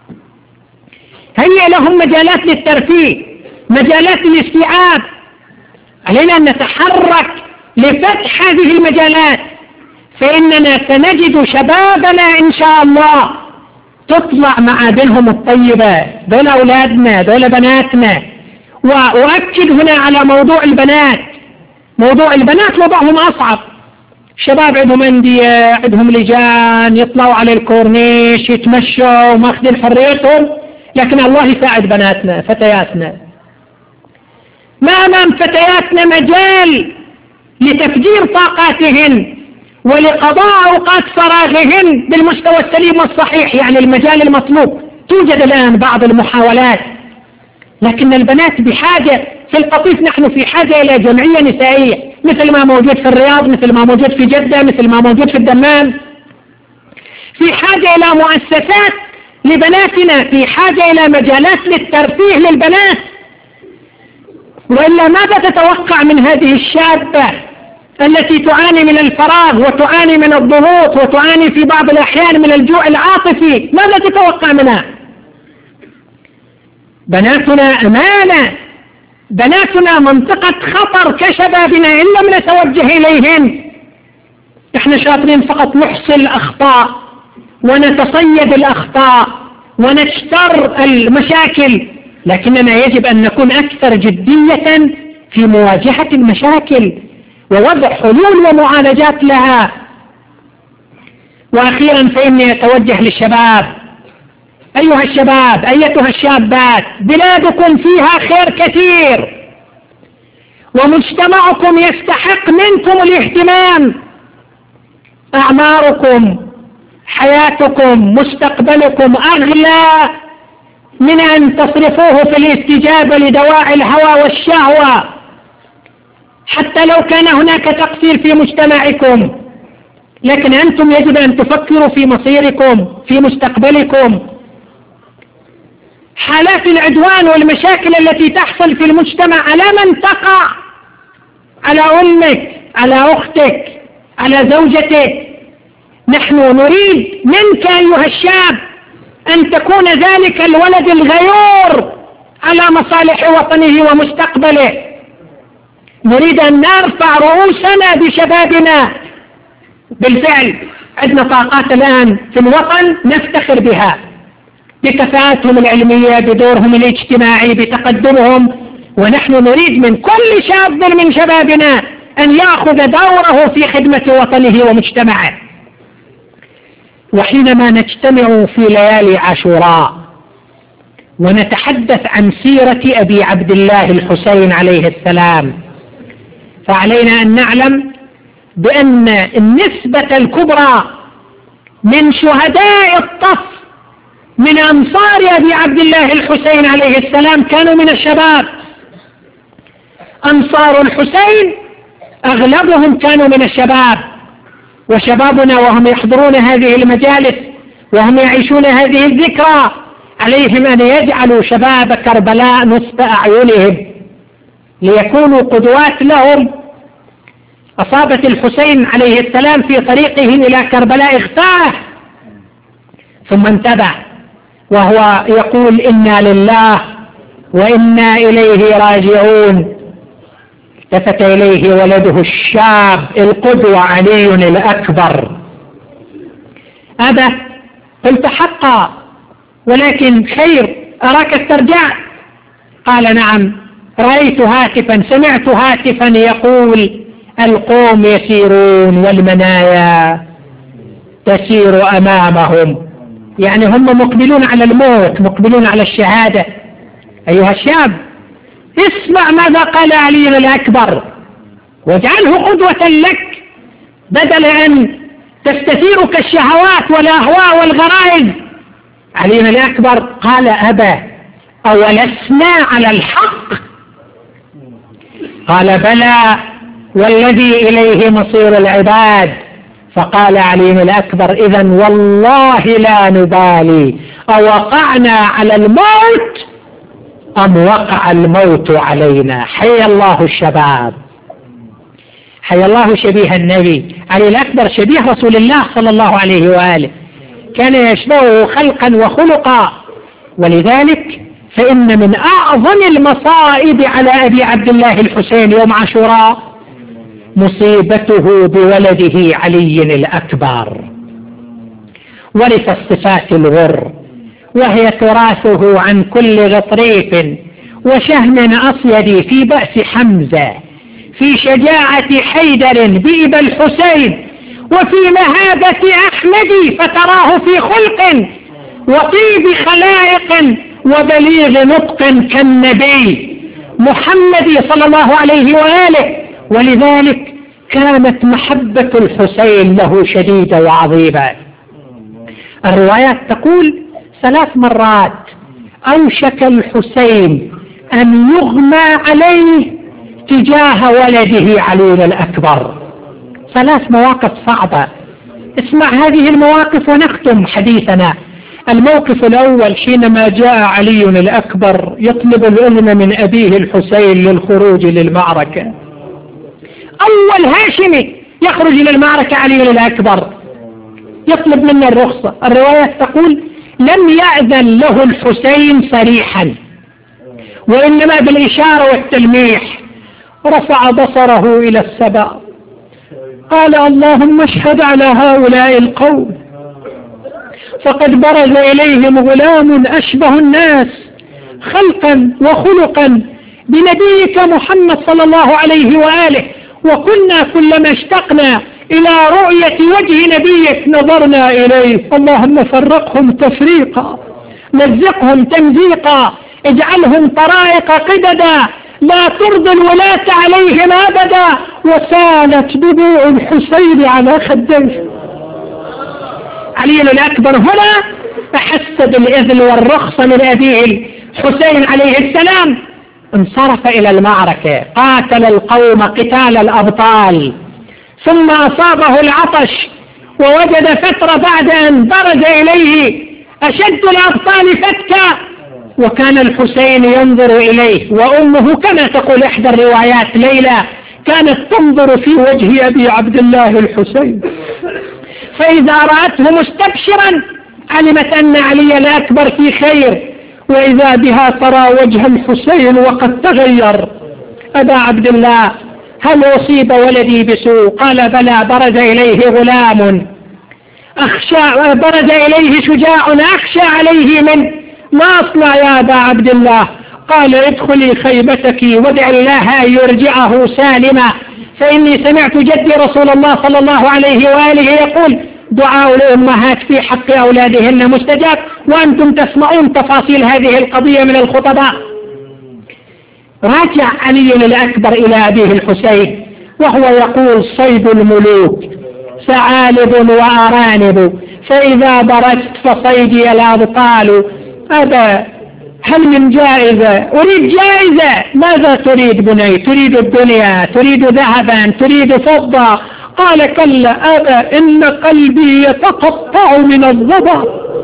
هيا لهم مجالات للترفيه، مجالات للاستيعاب. علينا أن نتحرك لفتح هذه المجالات، فإننا سنجد شبابنا إن شاء الله تطلع معادنهم الطيبة. دول أولادنا، دول بناتنا. وأؤكد هنا على موضوع البنات. موضوع البنات وضعهم أصعب. شباب عندهم أندية، عندهم لجان، يطلعوا على الكورنيش يتمشوا وماخذين حريتهم، لكن الله يساعد بناتنا فتياتنا. ما أمام فتياتنا مجال لتفجير طاقاتهن ولقضاء أوقات فراغهن بالمستوى السليم والصحيح، يعني المجال المطلوب. توجد الآن بعض المحاولات، لكن البنات بحاجة. في القطيف نحن في حاجة إلى جمعية نسائية مثل ما موجود في الرياض، مثل ما موجود في جدة، مثل ما موجود في الدمام. في حاجة إلى مؤسسات لبناتنا، في حاجة إلى مجالات للترفيه للبنات. وإلا ماذا تتوقع من هذه الشابة التي تعاني من الفراغ وتعاني من الضغوط وتعاني في بعض الأحيان من الجوع العاطفي؟ ماذا تتوقع منها؟ بناتنا أمانة، بناتنا منطقة خطر كشبابنا إن لم نتوجه إليهن. نحن شاطرين فقط نحصي الأخطاء ونتصيد الأخطاء ونجتر المشاكل، لكننا يجب أن نكون أكثر جدية في مواجهة المشاكل ووضع حلول ومعالجات لها. وأخيرا فإني أتوجه للشباب. أيها الشباب، أيتها الشابات، بلادكم فيها خير كثير، ومجتمعكم يستحق منكم الاهتمام. أعماركم، حياتكم، مستقبلكم أغلى من أن تصرفوه في الاستجابة لدواعي الهوى والشهوة، حتى لو كان هناك تقصير في مجتمعكم. لكن أنتم يجب أن تفكروا في مصيركم، في مستقبلكم. حالات العدوان والمشاكل التي تحصل في المجتمع على من تقع؟ على أمك، على أختك، على زوجتك. نحن نريد منك أيها الشاب أن تكون ذلك الولد الغيور على مصالح وطنه ومستقبله. نريد أن نرفع رؤوسنا بشبابنا. بالفعل عندنا طاقات الآن في الوطن نفتخر بها، بكفاءتهم العلمية، بدورهم الاجتماعي، بتقدمهم. ونحن نريد من كل شاب من شبابنا أن يأخذ دوره في خدمة وطنه ومجتمعه. وحينما نجتمع في ليالي عاشوراء ونتحدث عن سيرة أبي عبد الله الحسين عليه السلام، فعلينا أن نعلم بأن النسبة الكبرى من شهداء الطف من أنصار أبي عبد الله الحسين عليه السلام كانوا من الشباب. أنصار الحسين أغلبهم كانوا من الشباب. وشبابنا وهم يحضرون هذه المجالس وهم يعيشون هذه الذكرى عليهم أن يجعلوا شباب كربلاء نصب أعينهم ليكونوا قدوات لهم. أصابت الحسين عليه السلام في طريقه إلى كربلاء إغفاءه ثم انتبه وهو يقول إنا لله وإنا إليه راجعون. التفت إليه ولده الشاب القدوة علي الأكبر. أبا، قلت حقا، ولكن خير، أراك استرجعت. قال نعم، رأيت هاتفا، سمعت هاتفا يقول القوم يسيرون والمنايا تسير أمامهم، يعني هم مقبلون على الموت، مقبلون على الشهادة. أيها الشاب، اسمع ماذا قال علي الأكبر واجعله قدوة لك، بدل أن تستثيرك الشهوات والأهواء والغرائز. علي الأكبر قال أبا، أولسنا على الحق؟ قال بلى، والذي إليه مصير العباد. فقال علي الأكبر إذن والله لا نبالي أوقعنا على الموت أم وقع الموت علينا. حي الله الشباب، حي الله شبيه النبي. علي الأكبر شبيه رسول الله صلى الله عليه وآله، كان يشبهه خلقا وخلقا. ولذلك فإن من أعظم المصائب على أبي عبد الله الحسين يوم عاشوراء مصيبته بولده علي الأكبر. ورث الصفات الغر، وهي تراثه عن كل غطريف وشهم أصيد في بأس حمزة، في شجاعة حيدر بإبا الحسين، وفي مهابة أحمد فتراه في خلق وطيب خلائق وبليغ نطق كالنبي محمد صلى الله عليه وآله. ولذلك كانت محبة الحسين له شديدة وعظيمة. الروايات تقول 3 مرات أوشك الحسين أن يغمى عليه تجاه ولده علي الأكبر. 3 مواقف صعبة. اسمع هذه المواقف ونختم حديثنا. الموقف الأول حينما جاء علي الأكبر يطلب الإذن من أبيه الحسين للخروج للمعركة. أول هاشمي يخرج للمعركة علي الأكبر، يطلب منه الرخصة. الروايات تقول لم يأذن له الحسين صريحا، وإنما بالإشارة والتلميح. رفع بصره إلى السماء قال اللهم اشهد على هؤلاء القوم، فقد برز إليهم غلام أشبه الناس خلقا وخلقا بنبيك محمد صلى الله عليه وآله، وكنا كلما اشتقنا إلى رؤية وجه نبيك نظرنا إليه. اللهم فرقهم تفريقا، مزقهم تمزيقا، اجعلهم طرائق قددا، لا ترضي الولاة عليهم أبدا. وسالت دموع الحسين على خديه. علي الأكبر هنا أحس بالإذن والرخصة من أبيه الحسين عليه السلام، انصرف إلى المعركة، قاتل القوم قتال الأبطال، ثم أصابه العطش ووجد فترة بعد أن برز إليه أشد الأبطال فتكا، وكان الحسين ينظر إليه، وأمه كما تقول إحدى الروايات ليلى كانت تنظر في وجه أبي عبد الله الحسين، فإذا رأته مستبشرا علمت أن علي الأكبر في خير، وإذا بها ترى وجه الحسين وقد تغير. أبا عبد الله هل أصيب ولدي بسوء؟ قال بلى، برز إليه غلام برز إليه شجاع أخشى عليه من ما أصنع يا أبا عبد الله؟ قال ادخلي خيبتك وادع الله أن يرجعه سالما، فإني سمعت جدي رسول الله صلى الله عليه وآله يقول دعاء الأمهات في حق أولادهن مستجاب، وأنتم تسمعون تفاصيل هذه القضية من الخطباء. راجع علي الأكبر إلى أبيه الحسين وهو يقول صيد الملوك ثعالب وأرانب، فإذا برزت فصيدي الأبطال. أبا هل من جائزة؟ أريد جائزة. ماذا تريد بني؟ تريد الدنيا؟ تريد ذهبا؟ تريد فضة؟ قال كلا أبا، إن قلبي يتقطع من الظبا،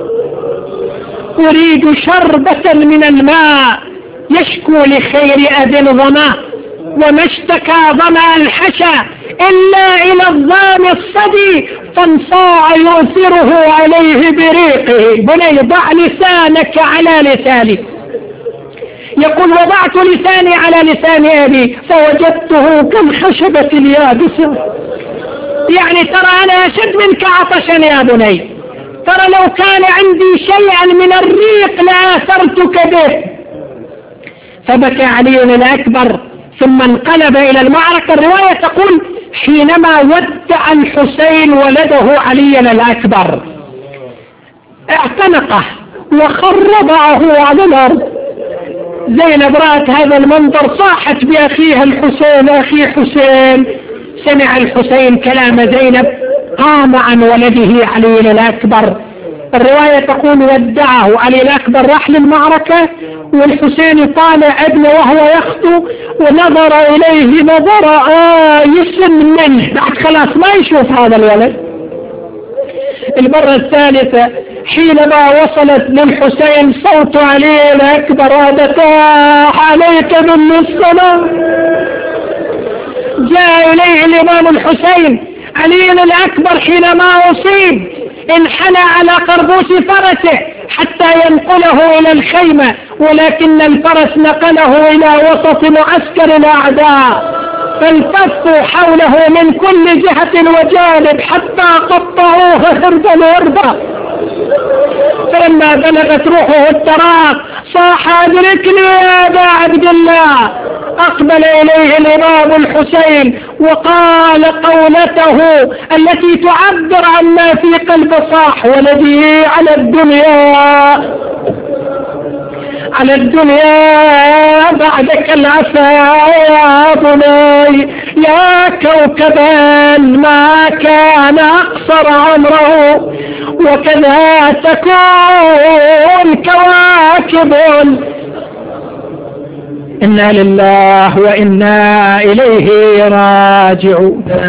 أريد شربة من الماء يشكو لخير أبي الظما، وما اشتكى ظما الحشا إلا إلى الظام الصدي فانصاع يؤثره عليه بريقه. بني ضع لسانك على لساني. يقول وضعت لساني على لسان أبي فوجدته كالخشبة اليابسة. يعني ترى أنا أشد منك عطشا يا بني، ترى لو كان عندي شيئا من الريق لآثرتك به. فبكى علي الأكبر ثم انقلب إلى المعركة. الرواية تقول حينما ودع الحسين ولده علي الأكبر اعتنقه وخر معه على الأرض. زينب رأت هذا المنظر صاحت بأخيها الحسين أخي حسين. سمع الحسين كلام زينب قام عن ولده علي الأكبر. الرواية تقول ودعه علي الأكبر راح للمعركة والحسين طالع ابنه وهو يخطو ونظر إليه نظر آيس منه، بعد خلاص ما يشوف هذا الولد. المرة الثالثة حينما وصلت للحسين صوت علي الأكبر أدتاح عليك من الصلاة. جاء إليه الإمام الحسين. علي الأكبر حينما أصيب انحنى على قربوس فرسه حتى ينقله إلى الخيمة، ولكن الفرس نقله إلى وسط معسكر الأعداء فالتفوا حوله من كل جهة وجانب حتى قطعوه هربا هربا. فلما بلغت روحه التراق صاح أدركني يا أبا عبد الله. أقبل إليه الإمام الحسين وقال قولته التي تعبر عما في قلب صاح ولدي على الدنيا بعدك العفا يا بني يا كوكبا ما كان أقصر عمره وكذا تكون كواكب. إنا لله وإنا إليه راجعون.